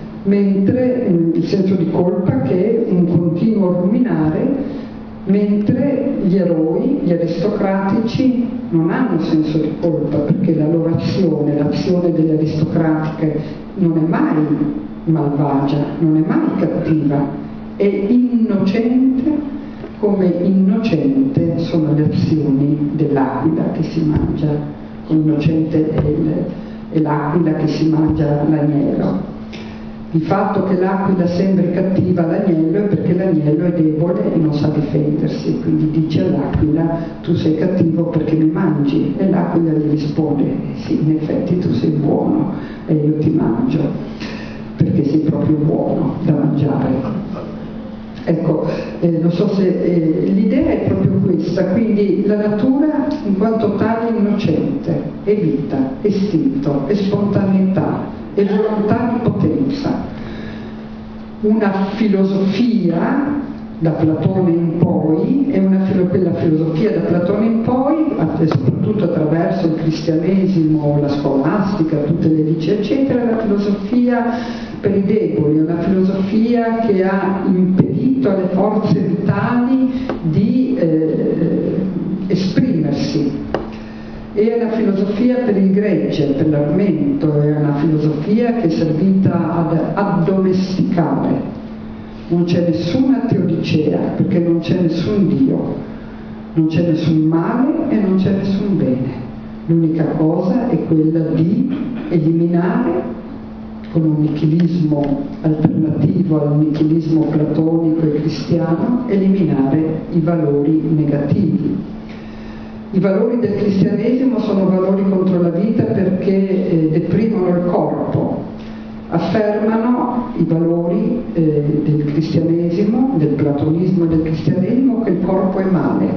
mentre eh, il senso di colpa che è un continuo ruminare, mentre gli eroi, gli aristocratici non hanno senso di colpa perché la loro azione, l'azione delle aristocratiche non è mai malvagia, non è mai cattiva, è innocente come innocente sono le azioni dell'aquila che si mangia, innocente è, il, è l'aquila che si mangia l'agnello. Il fatto che l'aquila sembri cattiva all'agnello è perché l'agnello è debole e non sa difendersi, quindi dice all'aquila tu sei cattivo perché mi mangi, e l'aquila gli risponde sì, in effetti tu sei buono e io ti mangio perché sei proprio buono da mangiare. Ecco, eh, non so se eh, l'idea è proprio questa, quindi la natura in quanto tale innocente, è vita, è istinto, è spontaneità, e volontà di potenza. Una filosofia da Platone in poi è una filo- quella filosofia da Platone in poi, soprattutto attraverso il cristianesimo, la scolastica, tutte le licie eccetera, la filosofia per i deboli, una filosofia che ha impedito alle forze vitali di eh, esprimersi. È una filosofia per il gregge, per l'armento, è una filosofia che è servita ad addomesticare. Non c'è nessuna teodicea, perché non c'è nessun Dio, non c'è nessun male e non c'è nessun bene. L'unica cosa è quella di eliminare, con un nichilismo alternativo al nichilismo platonico e cristiano, eliminare i valori negativi. I valori del cristianesimo sono valori contro la vita perché eh, deprimono il corpo, affermano i valori eh, del cristianesimo, del platonismo e del cristianesimo, che il corpo è male,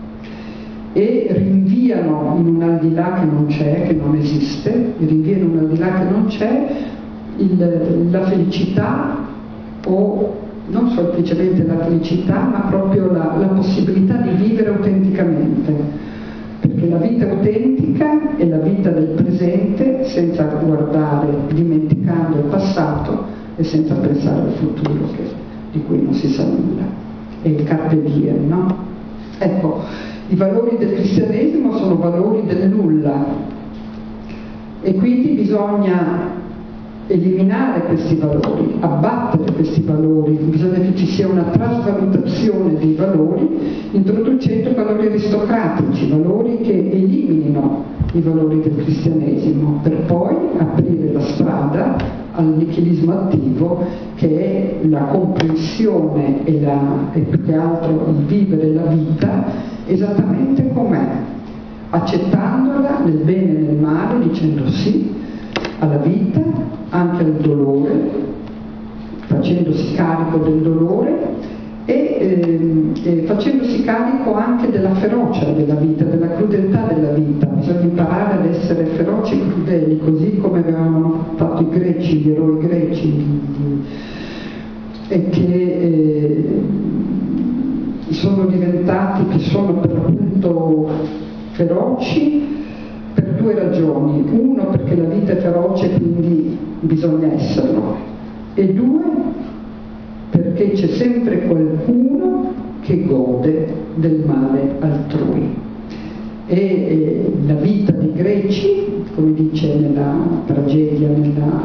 e rinviano in un aldilà che non c'è, che non esiste, rinviano in un aldilà che non c'è il, la felicità, o non semplicemente la felicità, ma proprio la, la possibilità di vivere autenticamente. Perché la vita autentica è la vita del presente senza guardare, dimenticando il passato e senza pensare al futuro che, di cui non si sa nulla. è il carpe diem, no? Ecco, i valori del cristianesimo sono valori del nulla e quindi bisogna eliminare questi valori, abbattere questi valori, bisogna che ci sia una trasvalutazione dei valori introducendo valori aristocratici, valori che eliminino i valori del cristianesimo per poi aprire la strada al nichilismo attivo, che è la comprensione e, la, e più che altro il vivere la vita esattamente com'è, accettandola nel bene e nel male, dicendo sì alla vita, anche al dolore, facendosi carico del dolore e, ehm, e facendosi carico anche della ferocia della vita, della crudeltà della vita. Bisogna imparare ad essere feroci e crudeli, così come avevano fatto i greci, gli eroi greci, e che eh, sono diventati, che sono per l'appunto feroci per due ragioni: uno, perché la vita è feroce, quindi bisogna esserlo, e due, perché c'è sempre qualcuno che gode del male altrui. E eh, la vita dei greci, come dice nella tragedia, nella,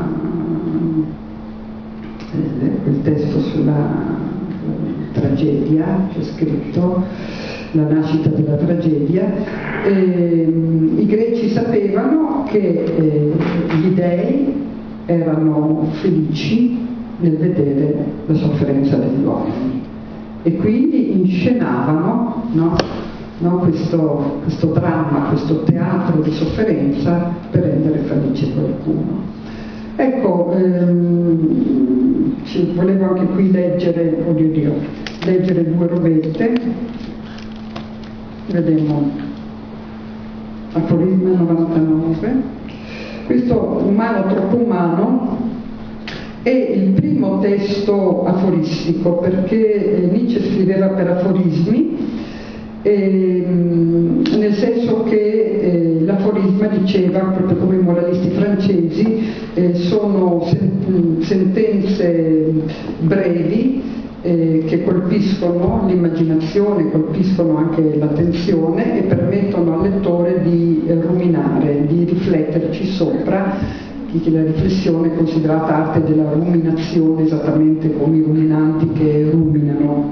eh, quel testo sulla eh, tragedia c'è scritto, la nascita della tragedia, eh, i greci sapevano che eh, gli dei erano felici nel vedere la sofferenza degli uomini e quindi inscenavano, no, no, questo, questo dramma, questo teatro di sofferenza per rendere felice qualcuno. Ecco, ehm, volevo anche qui leggere, oh Dio Dio, leggere due robette. Vediamo aforisma novantanove. Questo umano troppo umano è il primo testo aforistico, perché Nietzsche scriveva per aforismi, e, nel senso che eh, l'aforisma, diceva, proprio come i moralisti francesi, eh, sono sen- sentenze brevi Eh, che colpiscono l'immaginazione, colpiscono anche l'attenzione e permettono al lettore di eh, ruminare, di rifletterci sopra, che la riflessione è considerata arte della ruminazione, esattamente come i ruminanti che ruminano.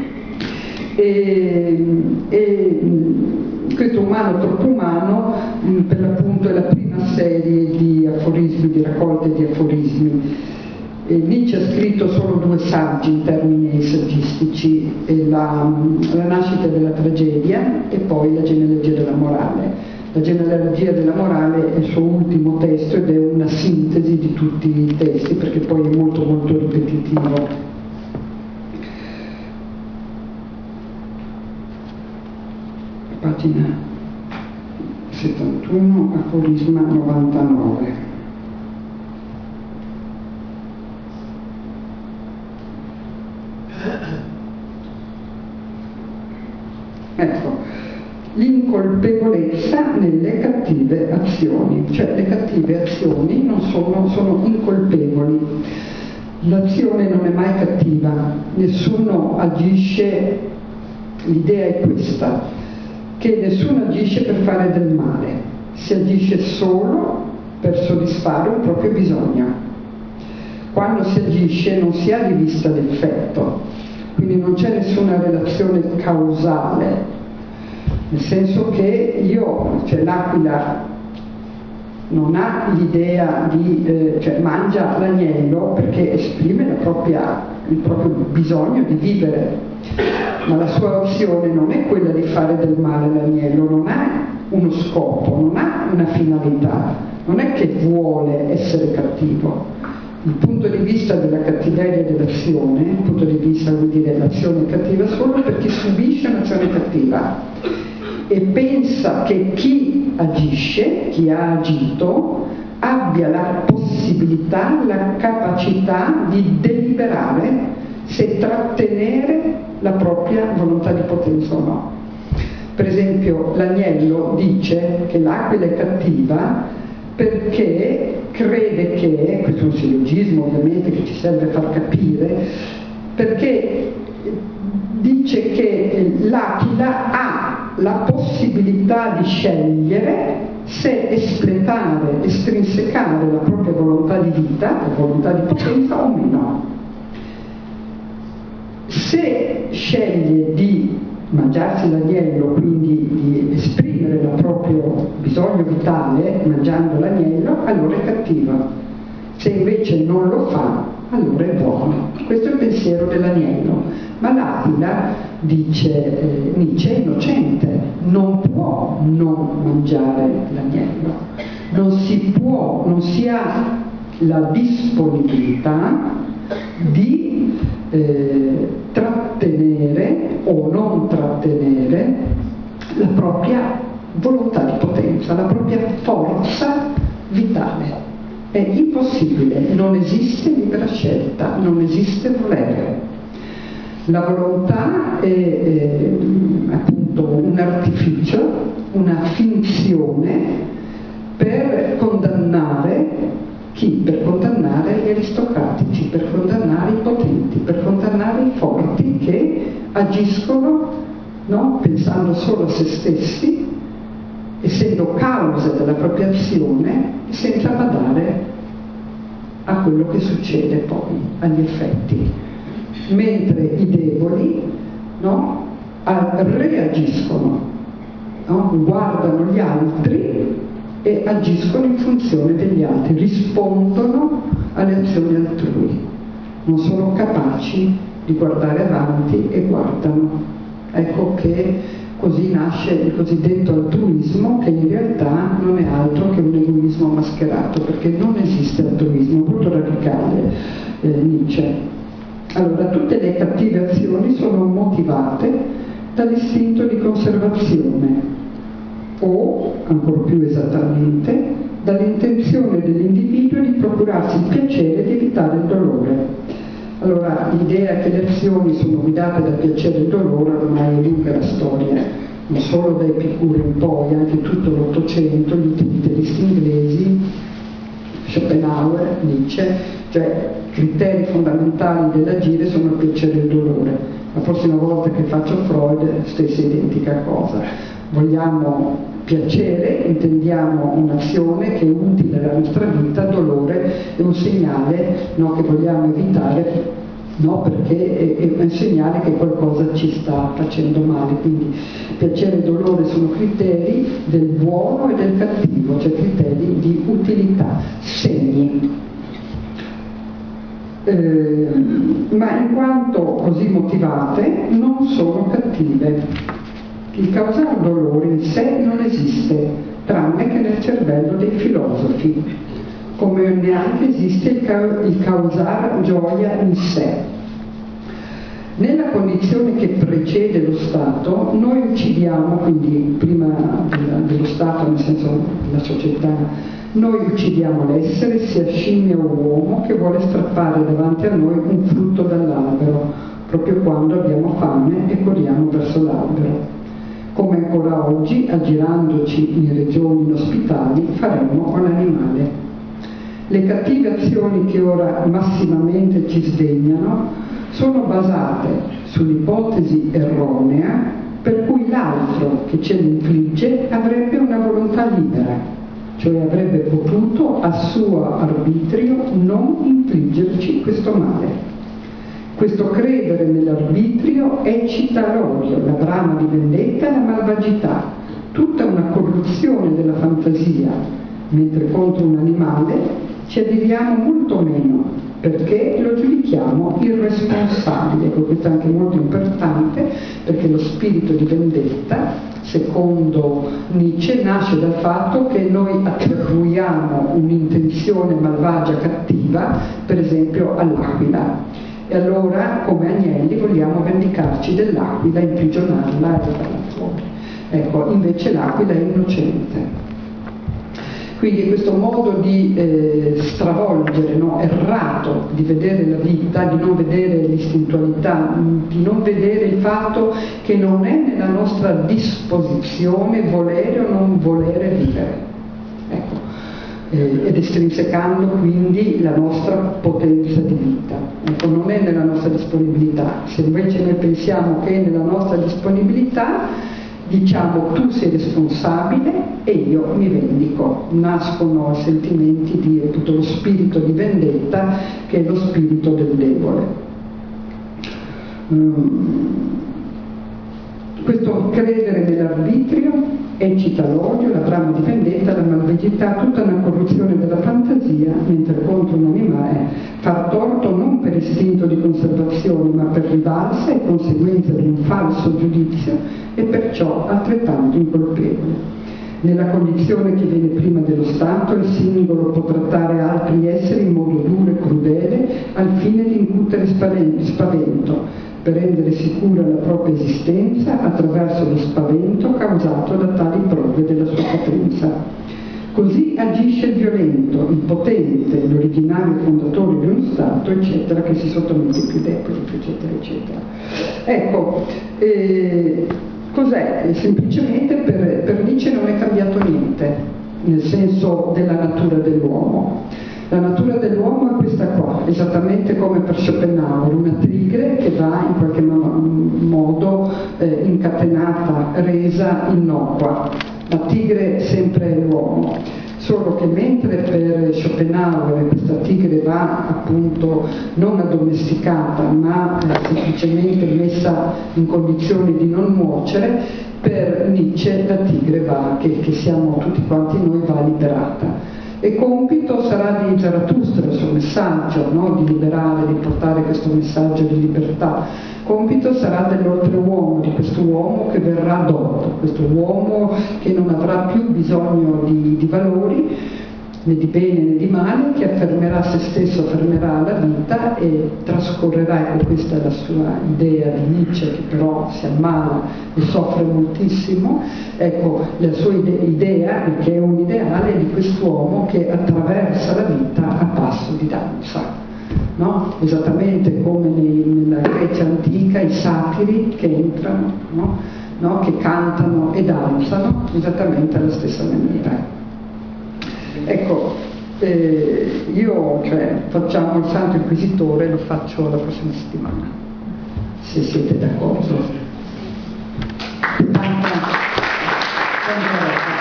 E, e questo umano troppo umano, mh, per l'appunto, è la prima serie di aforismi, di raccolte di aforismi. Nietzsche ha scritto solo due saggi in termini saggistici, la, la nascita della tragedia e poi la genealogia della morale. La genealogia della morale è il suo ultimo testo ed è una sintesi di tutti i testi, perché poi è molto molto ripetitivo. Pagina settantuno, aforisma novantanove. Ecco, l'incolpevolezza nelle cattive azioni, cioè le cattive azioni non sono, sono incolpevoli. L'azione non è mai cattiva, nessuno agisce, l'idea è questa, che nessuno agisce per fare del male, si agisce solo per soddisfare un proprio bisogno. Quando si agisce non si ha di vista l'effetto, quindi non c'è nessuna relazione causale, nel senso che io, cioè l'aquila non ha l'idea di, eh, cioè mangia l'agnello perché esprime la propria, il proprio bisogno di vivere, ma la sua azione non è quella di fare del male all'agnello, non ha uno scopo, non ha una finalità, non è che vuole essere cattivo. Il punto di vista della cattiveria dell'azione, il punto di vista, vuol dire, l'azione cattiva solo per chi subisce un'azione cattiva e pensa che chi agisce, chi ha agito, abbia la possibilità, la capacità di deliberare se trattenere la propria volontà di potenza o no. Per esempio, l'agnello dice che l'aquila è cattiva perché crede che, questo è un sillogismo ovviamente che ci serve a far capire, perché dice che l'aquila ha la possibilità di scegliere se espletare, estrinsecare la propria volontà di vita, la volontà di potenza o meno. Se sceglie di mangiarsi l'agnello, quindi di esprimere il proprio bisogno vitale mangiando l'agnello, allora è cattiva. Se invece non lo fa, allora è buono. Questo è il pensiero dell'agnello. Ma l'aquila, dice eh, Nietzsche, è innocente, non può non mangiare l'agnello. Non si può, non si ha la disponibilità di eh, trattenere o non trattenere la propria volontà di potenza, la propria forza vitale. È impossibile, non esiste libera scelta, non esiste volere. La volontà è, è appunto un artificio, una finzione per condannare chi? Per condannare gli aristocratici, per condannare i potenti, per condannare i forti che agiscono, no? Pensando solo a se stessi, essendo causa della propria azione, senza badare a quello che succede poi, agli effetti. Mentre i deboli, no? reagiscono, no? guardano gli altri e agiscono in funzione degli altri, rispondono alle azioni altrui, non sono capaci di guardare avanti e guardano. Ecco che così nasce il cosiddetto altruismo, che in realtà non è altro che un egoismo mascherato, perché non esiste altruismo, molto radicale eh, Nietzsche. Allora, tutte le cattive azioni sono motivate dall'istinto di conservazione o, ancora più esattamente, dall'intenzione dell'individuo di procurarsi il piacere di evitare il dolore. Allora, l'idea che le azioni sono guidate dal piacere e il dolore ormai è lunga la storia, non solo da Epicuro in poi, anche tutto l'Ottocento, gli utilitaristi inglesi, Schopenhauer, Nietzsche, cioè criteri fondamentali dell'agire sono il piacere e il dolore. La prossima volta che faccio Freud, stessa identica cosa. Vogliamo piacere, intendiamo un'azione che è utile alla nostra vita, dolore è un segnale, no, che vogliamo evitare, no, perché è, è un segnale che qualcosa ci sta facendo male. Quindi piacere e dolore sono criteri del buono e del cattivo, cioè criteri di utilità, segni. Eh, ma in quanto così motivate non sono cattive. Il causare dolore in sé non esiste, tranne che nel cervello dei filosofi, come neanche esiste il, ca- il causare gioia in sé. Nella condizione che precede lo Stato, noi uccidiamo, quindi prima della, dello Stato, nel senso della società, noi uccidiamo l'essere, sia scimmia o uomo, che vuole strappare davanti a noi un frutto dall'albero, proprio quando abbiamo fame e corriamo verso l'albero. Come ancora oggi, aggirandoci in regioni inospitali, faremmo con l'animale. Le cattive azioni che ora massimamente ci sdegnano sono basate sull'ipotesi erronea per cui l'altro che ce le infligge avrebbe una volontà libera, cioè avrebbe potuto a suo arbitrio non infliggerci questo male. Questo credere nell'arbitrio eccita l'odio, la brama di vendetta e la malvagità, tutta una corruzione della fantasia, mentre contro un animale ci adiriamo molto meno, perché lo giudichiamo irresponsabile. Ecco, questo è anche molto importante, perché lo spirito di vendetta, secondo Nietzsche, nasce dal fatto che noi attribuiamo un'intenzione malvagia, cattiva, per esempio all'aquila. E allora, come agnelli, vogliamo vendicarci dell'aquila, imprigionarla e farla fuori. Ecco, invece l'aquila è innocente. Quindi questo modo di eh, stravolgere, no, errato, di vedere la vita, di non vedere l'istintualità, di non vedere il fatto che non è nella nostra disposizione volere o non volere vivere. Ecco. eh, ed estrinsecando quindi la nostra potenza di vita. Ecco, non è nella nostra disponibilità. Se invece noi pensiamo che è nella nostra disponibilità, diciamo tu sei responsabile e io mi vendico. Nascono sentimenti di appunto, lo spirito di vendetta, che è lo spirito del debole. Um, questo credere nell'arbitrio eccita l'odio, la trama di vendetta, la malvagità, tutta una corruzione della fantasia, mentre contro un animale far torto non per istinto di conservazione, ma per rivalsa e conseguenza di un falso giudizio, e perciò altrettanto incolpevole. Nella condizione che viene prima dello Stato, il singolo può trattare altri esseri in modo duro e crudele al fine di incutere spavento, per rendere sicura la propria esistenza attraverso lo spavento causato da tali prove della sua potenza. Così agisce il violento, il potente, l'originario fondatore di uno Stato, eccetera, che si sottomette ai più deboli, eccetera, eccetera. Ecco, eh, cos'è? Semplicemente per, per Nietzsche non è cambiato niente, nel senso della natura dell'uomo. La natura dell'uomo è questa qua, esattamente come per Schopenhauer, una tigre che va in qualche modo eh, incatenata, resa innocua. La tigre sempre è l'uomo, solo che mentre per Schopenhauer questa tigre va appunto non addomesticata ma eh, semplicemente messa in condizioni di non nuocere, per Nietzsche la tigre va, che, che siamo tutti quanti noi, va liberata. E compito sarà di Zarathustra, il suo messaggio, no? Di liberare, di portare questo messaggio di libertà. Compito sarà dell'oltreuomo, di questo uomo che verrà dopo, questo uomo che non avrà più bisogno di, di valori, né di bene né di male, che affermerà se stesso, affermerà la vita e trascorrerà, ecco questa è la sua idea di Nietzsche, che però si ammala e soffre moltissimo, ecco la sua idea, che è un ideale di quest'uomo che attraversa la vita a passo di danza, no? Esattamente come nella Grecia antica i satiri che entrano, no? No? Che cantano e danzano esattamente alla stessa maniera. Ecco, eh, io cioè, facciamo il Santo Inquisitore, lo faccio la prossima settimana, se siete d'accordo. Tanta, tanta roba.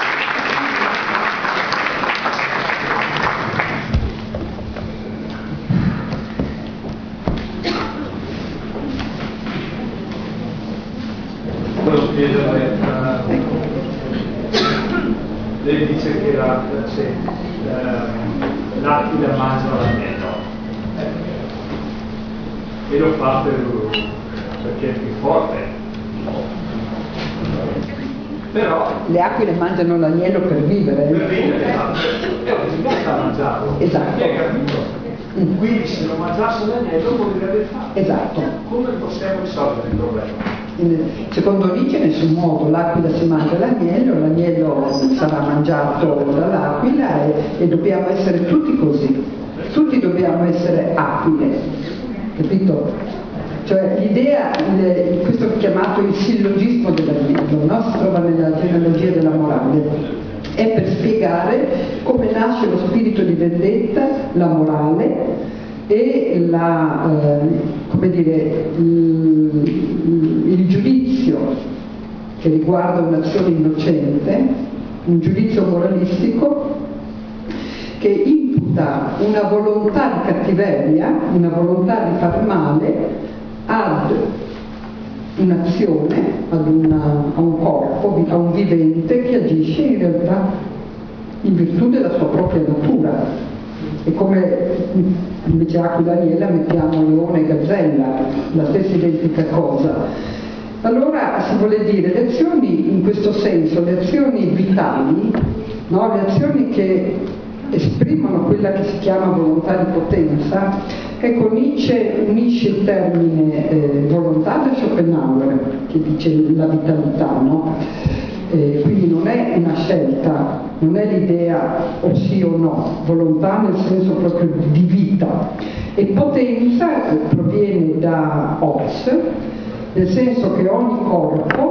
Volevo chiedere, lei dice che la, se, eh, l'aquila mangia l'agnello eh, e lo fa per, perché è più forte, però le aquile mangiano l'agnello per vivere, per vivere, esatto, e oggi non sta mangiando, esatto. Mi hai capito? Mm. Quindi se non mangiasse l'agnello morirebbe di fame. Esatto. Come possiamo risolvere il problema? Secondo Nietzsche in nessun modo, l'aquila si mangia l'agnello, l'agnello sarà mangiato dall'aquila e, e dobbiamo essere tutti così, tutti dobbiamo essere aquile, capito? Cioè l'idea, il, questo è chiamato il sillogismo dell'agnello, no? Si trova nella genealogia della morale, è per spiegare come nasce lo spirito di vendetta, la morale, e la, eh, come dire, il, il giudizio che riguarda un'azione innocente, un giudizio moralistico che imputa una volontà di cattiveria, una volontà di far male ad un'azione, ad una, a un corpo, a un vivente che agisce in realtà in virtù della sua propria natura. E come invece aquila e agnella mettiamo leone e gazzella, la stessa identica cosa. Allora si vuole dire le azioni in questo senso, le azioni vitali, no? Le azioni che esprimono quella che si chiama volontà di potenza. Ecco, Nietzsche unisce il termine eh, volontà da Schopenhauer, che dice la vitalità, no? Eh, quindi non è una scelta, non è l'idea o sì o no, volontà nel senso proprio di vita. E potenza proviene da Hobbes, nel senso che ogni corpo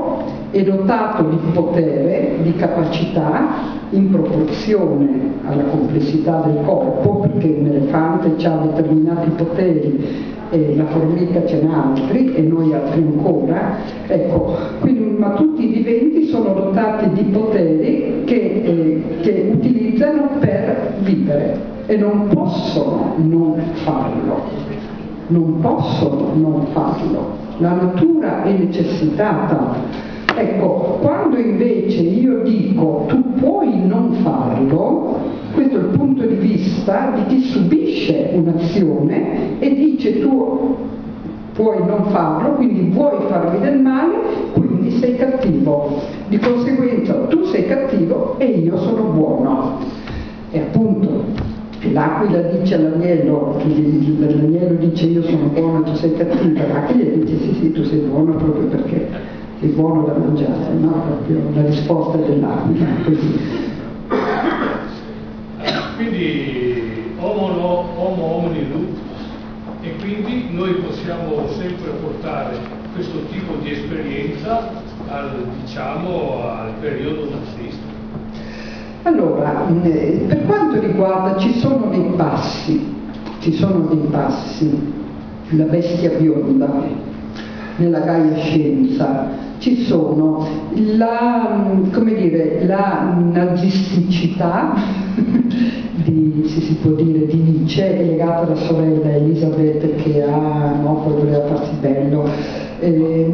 è dotato di potere, di capacità in proporzione alla complessità del corpo, perché un elefante ha determinati poteri e la formica ce n'ha altri e noi altri ancora, ecco, quindi, ma tutti i viventi sono dotati di poteri che, eh, che utilizzano per vivere e non possono non farlo, non possono non farlo, la natura è necessitata. Ecco, quando invece io dico tu puoi non farlo, questo è il punto di vista di chi subisce un'azione e dice tu puoi non farlo, quindi vuoi farmi del male, quindi sei cattivo. Di conseguenza tu sei cattivo e io sono buono. E appunto l'aquila dice all'agnello, l'agnello dice io sono buono, tu sei cattivo, l'aquila dice sì sì tu sei buono proprio perché sei buono da mangiare, no? Proprio la risposta dell'aquila, così. Quindi homo, no, homo homini lupus, e quindi noi possiamo sempre portare questo tipo di esperienza al, diciamo, al periodo nazista. Allora, per quanto riguarda, ci sono dei passi, ci sono dei passi, la bestia bionda, nella Gaia Scienza, ci sono la, come dire, la nazisticità di, se si può dire, di Nietzsche, è legata alla sorella Elisabeth che ha, no, poi voleva farsi bello, eh,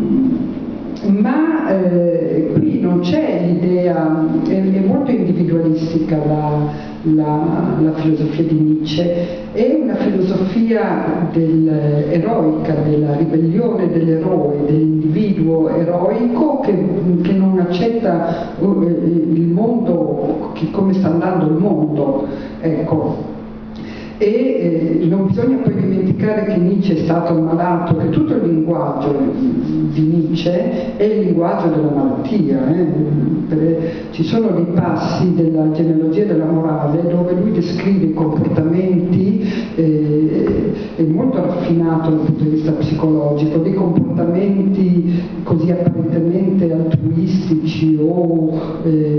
ma eh, qui non c'è l'idea, è, è molto individualistica la, la, la filosofia di Nietzsche, è una filosofia del, eroica, della ribellione dell'eroe, dell'individuo eroico che, che non accetta uh, il mondo, che, come sta andando il mondo, ecco. E eh, non bisogna poi dimenticare che Nietzsche è stato ammalato, che tutto il linguaggio di Nietzsche è il linguaggio della malattia, eh? Per, ci sono dei passi della genealogia della morale dove lui descrive i comportamenti, eh, è molto raffinato dal punto di vista psicologico, dei comportamenti così apparentemente altruistici o eh,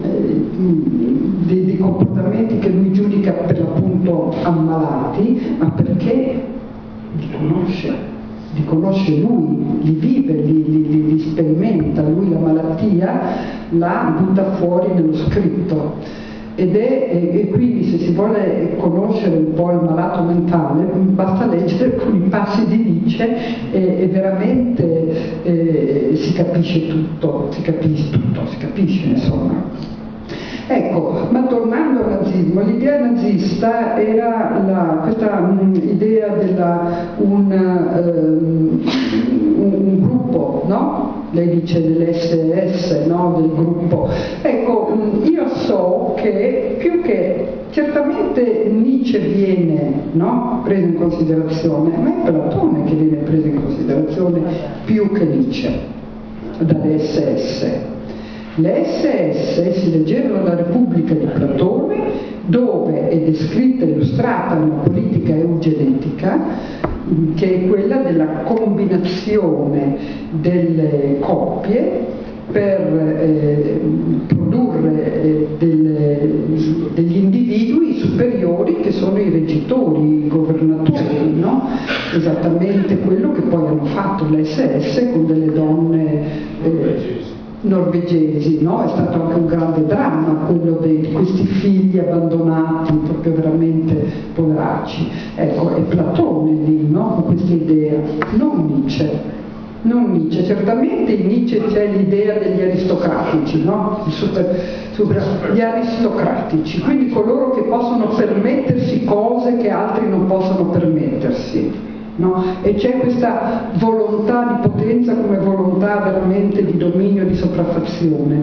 dei, dei comportamenti che lui giudica per l'appunto ammalati, ma perché li conosce, li conosce lui, li vive, li, li, li sperimenta, lui la malattia la butta fuori nello scritto. Ed è, e, e quindi se si vuole conoscere un po' il malato mentale basta leggere alcuni passi di Nietzsche e, e veramente eh, si capisce tutto, si capisce tutto, si capisce insomma. Ecco, ma tornando al nazismo, l'idea nazista era la, questa um, idea della un, um, un, un gruppo, no? Lei dice dell'esse esse, no? Del gruppo. Ecco, io so che più che certamente Nietzsche viene, no? Preso in considerazione, ma è Platone che viene preso in considerazione più che Nietzsche dalle esse esse. Le esse esse si leggevano la Repubblica di Platone, dove è descritta e illustrata una politica eugenetica che è quella della combinazione delle coppie per eh, produrre eh, delle, degli individui superiori che sono i reggitori, i governatori, no? Esattamente quello che poi hanno fatto le esse esse con delle donne eh, norvegesi, no? È stato anche un grande dramma quello di questi figli abbandonati, proprio veramente poveracci. Ecco, è Platone lì, no? Con questa idea, non Nietzsche. Non Nietzsche, certamente in Nietzsche c'è l'idea degli aristocratici, no? Il super, super, gli aristocratici, quindi coloro che possono permettersi cose che altri non possono permettersi. No? E c'è questa volontà di potenza come volontà veramente di dominio, di sopraffazione,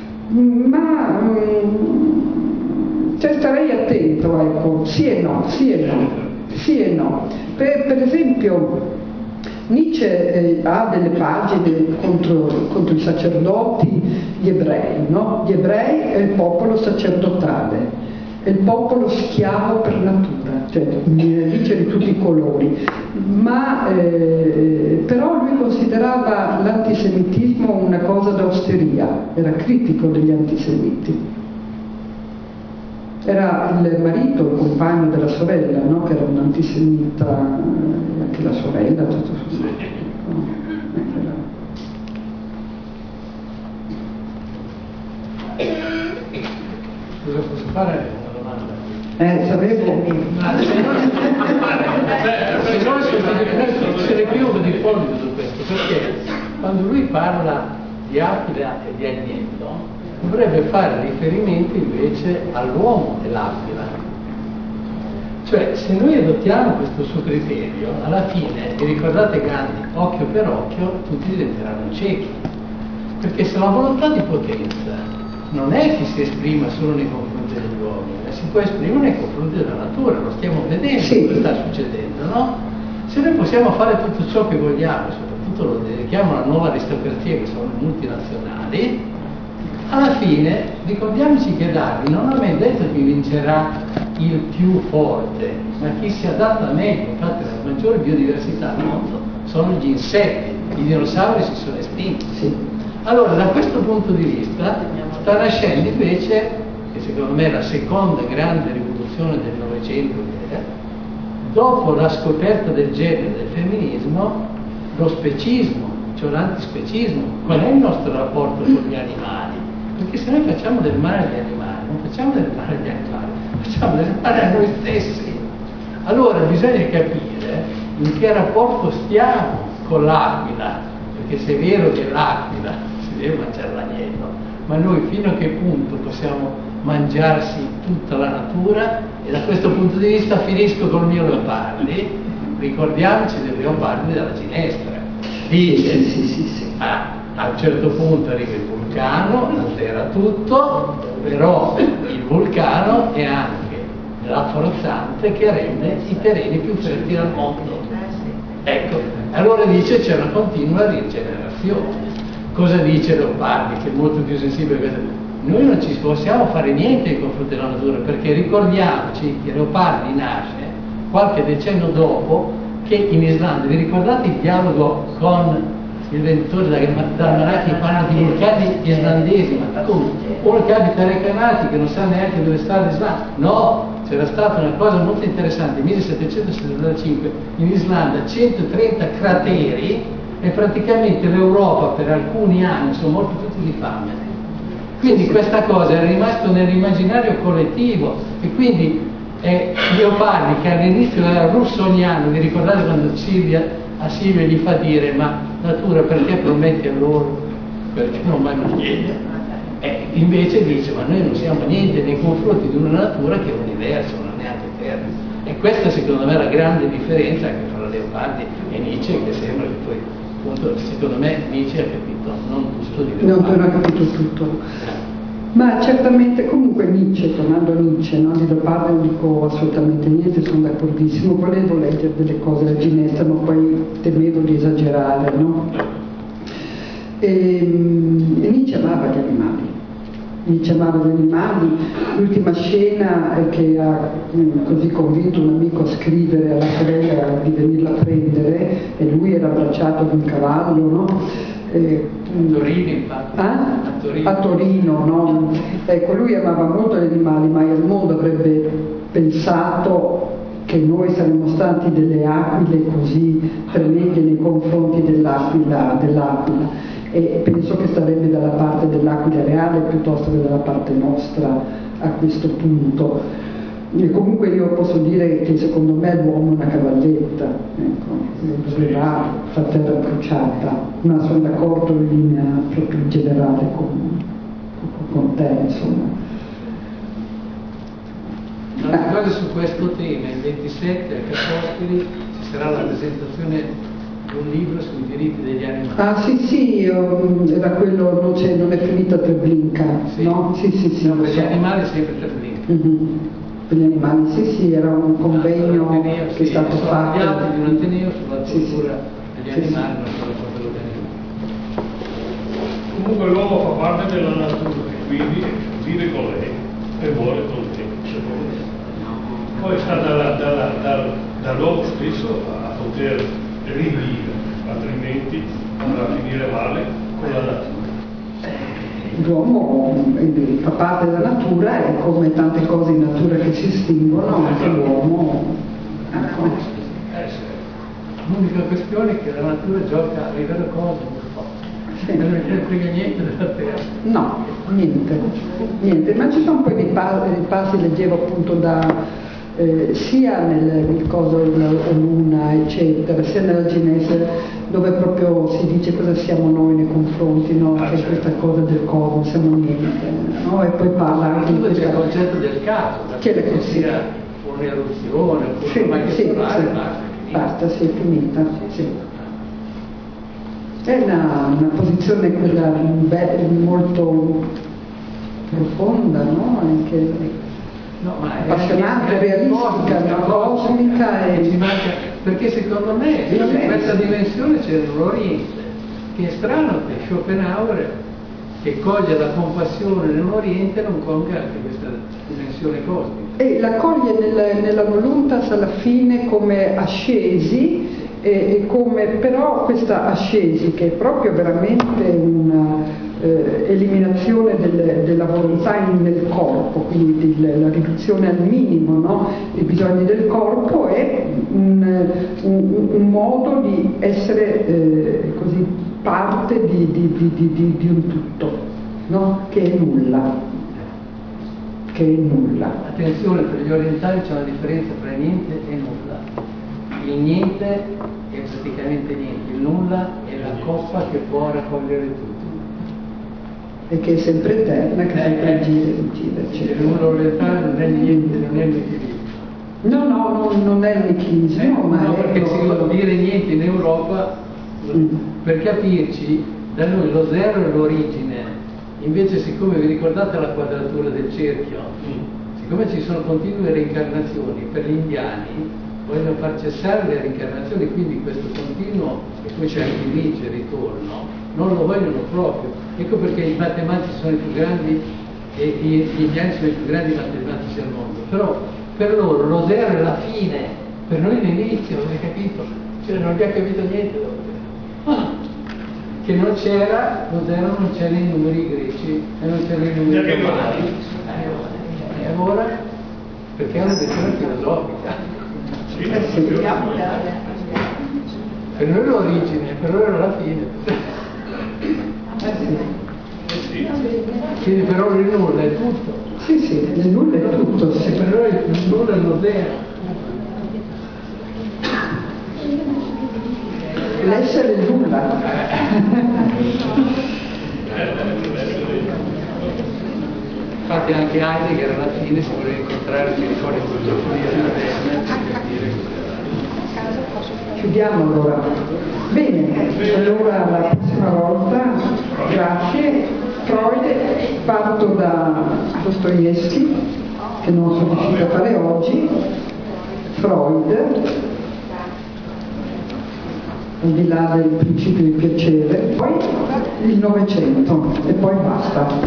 ma cioè, starei attento, ecco, sì e no, sì e no, sì e no. Per, per esempio Nietzsche eh, ha delle pagine contro, contro i sacerdoti, gli ebrei, no? Gli ebrei è il popolo sacerdotale, è il popolo schiavo per natura, cioè Nietzsche di tutti i colori, ma eh, però lui considera considerava l'antisemitismo una cosa d'osteria, era critico degli antisemiti. Era il marito, il compagno della sorella, no? Che era un antisemita, anche la sorella, tutto sommato. Scusa, posso fare una domanda? Eh, sapevo. Ma se noi, se noi se, se ne chiudo di fondo su questo, perché quando lui parla di Aquila e di Agnello, dovrebbe fare riferimento invece all'uomo dell'Aquila. Cioè, se noi adottiamo questo suo criterio, alla fine, vi ricordate Gandhi, occhio per occhio, tutti diventeranno ciechi. Perché se la volontà di potenza non è che si esprima solo nei confronti degli uomini, ma si può esprimere nei confronti della natura, lo stiamo vedendo, sì, cosa sta succedendo, no? Se noi possiamo fare tutto ciò che vogliamo, soprattutto lo dedichiamo alla nuova aristocrazia che sono le multinazionali, alla fine ricordiamoci che Darwin non ha mai detto che vincerà il più forte, ma chi si adatta meglio. Infatti la maggiore biodiversità al mondo sono gli insetti, i dinosauri si sono estinti. Sì. Allora da questo punto di vista sta nascendo invece, che secondo me è la seconda grande rivoluzione del Novecento, dopo la scoperta del genere del femminismo, lo specismo, cioè l'antispecismo. Qual è il nostro rapporto con gli animali? Perché se noi facciamo del male agli animali, non facciamo del male agli animali, facciamo del male a noi stessi. Allora bisogna capire in che rapporto stiamo con l'aquila, perché se è vero che l'aquila si deve mangiare l'agnello, ma noi fino a che punto possiamo mangiarsi tutta la natura? E da questo punto di vista finisco col mio Leopardi, ricordiamoci del Leopardi della Ginestra. Dice, sì, sì, sì, sì. Ah, a un certo punto arriva il vulcano, altera tutto, però il vulcano è anche la forzante che rende i terreni più fertili al mondo. Ecco, allora dice c'è una continua rigenerazione. Cosa dice Leopardi, che è molto più sensibile a questo? Noi non ci possiamo fare niente nei confronti della natura, perché ricordiamoci che Leopardi nasce qualche decennio dopo che in Islanda, vi ricordate il dialogo con il venditore d'almanacchi che parla di vulcani islandesi, ma come? Uno che abita ai Recanati, che non sa neanche dove sta l'Islanda. No, c'era stata una cosa molto interessante, nel millesettecentosessantacinque in Islanda centotrenta crateri e praticamente l'Europa per alcuni anni sono morti tutti di fame. Quindi questa cosa è rimasta nell'immaginario collettivo e quindi eh, Leopardi, che all'inizio era russoniano, vi ricordate quando Silvia, a Silvia gli fa dire ma natura perché prometti a loro perché non mangi niente? E invece dice ma noi non siamo niente nei confronti di una natura che è universo, non è neanche terra. E questa secondo me è la grande differenza anche fra Leopardi e Nietzsche, che sembra che poi appunto secondo me Nietzsche ha capito non tutto di Leopardi. Non ha capito tutto. Ma certamente, comunque Nietzsche, tornando a Nietzsche, no? Di Leopardi non dico assolutamente niente, sono d'accordissimo, volevo leggere delle cose da Ginestra, ma poi temevo di esagerare, no? E, e Nietzsche amava gli animali, Nietzsche amava gli animali, l'ultima scena è che ha mh, così convinto un amico a scrivere alla sorella di venirla a prendere, e lui era abbracciato ad un cavallo, no? Eh, Torino, infatti. Ah? A Torino, a Torino no? Ecco, lui amava molto gli animali, mai al mondo avrebbe pensato che noi saremmo stati delle aquile così tremendi nei confronti dell'aquila, dell'aquila. E penso che starebbe dalla parte dell'aquila reale piuttosto che dalla parte nostra a questo punto. E comunque io posso dire che secondo me l'uomo è una cavalletta, ecco, doveva fa terra bruciata, ma sono d'accordo in linea proprio generale con, con te, insomma. Un'altra cosa su questo tema, il ventisette a Caposcoli ci sarà la presentazione di un libro sui diritti degli animali. Ah sì sì, io, era quello, non, c'è, non è finita Treblinka, sì. No? Sì sì sì. No, per so. gli animali sempre Treblinka. Mm-hmm. Per gli animali, sì sì, era un convegno Ateneo, che sì, è stato sono fatto. Gli atti di un Ateneo sulla tortura sì, sì. degli sì, animali, sì. non sulla tortura degli animali. Comunque l'uomo fa parte della natura e quindi vive con lei e vuole con lei. Poi sta dalla, dalla, dal, dall'uomo stesso a poter rivivere, altrimenti andrà a finire male con la natura. L'uomo fa parte della natura e come tante cose in natura che si estinguono, anche l'uomo. Ecco. L'unica questione è che la natura gioca a livello cosmico. Sì. Non ne frega niente della Terra. No, niente, niente. Ma ci sono poi dei passi, leggevo appunto da eh, sia nel, nel coso della Luna, eccetera, sia nella Genese, dove proprio si dice cosa siamo noi nei confronti, no? Che è questa cosa del cosmo, siamo niente, no? E poi parla anche di questo. C'è il concetto del caso, che che sia un'eruzione, sì, ma che sì, sì, basta, basta, sì, è finita. Sì. È una, una posizione quella molto profonda, no? Anche no, ma appassionante, realistica, no? Cosmica e... ci manca, perché secondo me in questa dimensione c'è l'Oriente, che è strano che Schopenhauer, che coglie la compassione nell'Oriente, non colga anche questa dimensione cosmica. E la coglie nel, nella voluntas alla fine come ascesi, e, e come però questa ascesi, che è proprio veramente una eh, eliminazione del, della volontà in, nel corpo, quindi il, la riduzione al minimo, no? I bisogni del corpo, è un, un, un modo di essere eh, così parte di, di, di, di, di un tutto, no? Che è nulla. Che è nulla. Attenzione, per gli orientali c'è una differenza tra niente e nulla. Il niente è praticamente niente, il nulla è la coppa che può raccogliere tutto. E che è sempre eterna, che sempre gira e gira, eccetera. Il nulla orientale non è niente, non è nichilismo. No, no, no, non è il nichilismo, eh, ma no, è perché si proprio... vuol dire niente in Europa, mm. per capirci, da noi lo zero è l'origine. Invece, siccome vi ricordate la quadratura del cerchio, mm. siccome ci sono continue reincarnazioni, per gli indiani vogliono far cessare le reincarnazioni, quindi questo continuo, e poi c'è anche lì il ritorno, non lo vogliono proprio. Ecco perché i matematici sono i più grandi e gli indiani sono i più grandi matematici al mondo. Però per loro lo zero è la fine, per noi l'inizio, avete capito? Cioè non abbiamo capito niente dopo. Ah, che non c'era, lo zero non c'era nei numeri greci e non c'era nei numeri romani. E ora? Perché è una questione filosofica. Eh sì. Per noi l'origine, per loro era la fine. Eh sì. Quindi per loro il nulla è tutto. Sì, sì, il nulla è tutto. Sì. E per loro il nulla è lo zero. L'essere il nulla. Infatti anche Heidegger alla fine si voleva incontrare con le filosofie moderne per dire. Chiudiamo allora. Bene, allora la prossima volta, grazie. Freud, parto da Dostoevskij, che non sono riuscita a fare oggi, Freud, al di là del principio di piacere, poi il Novecento e poi basta.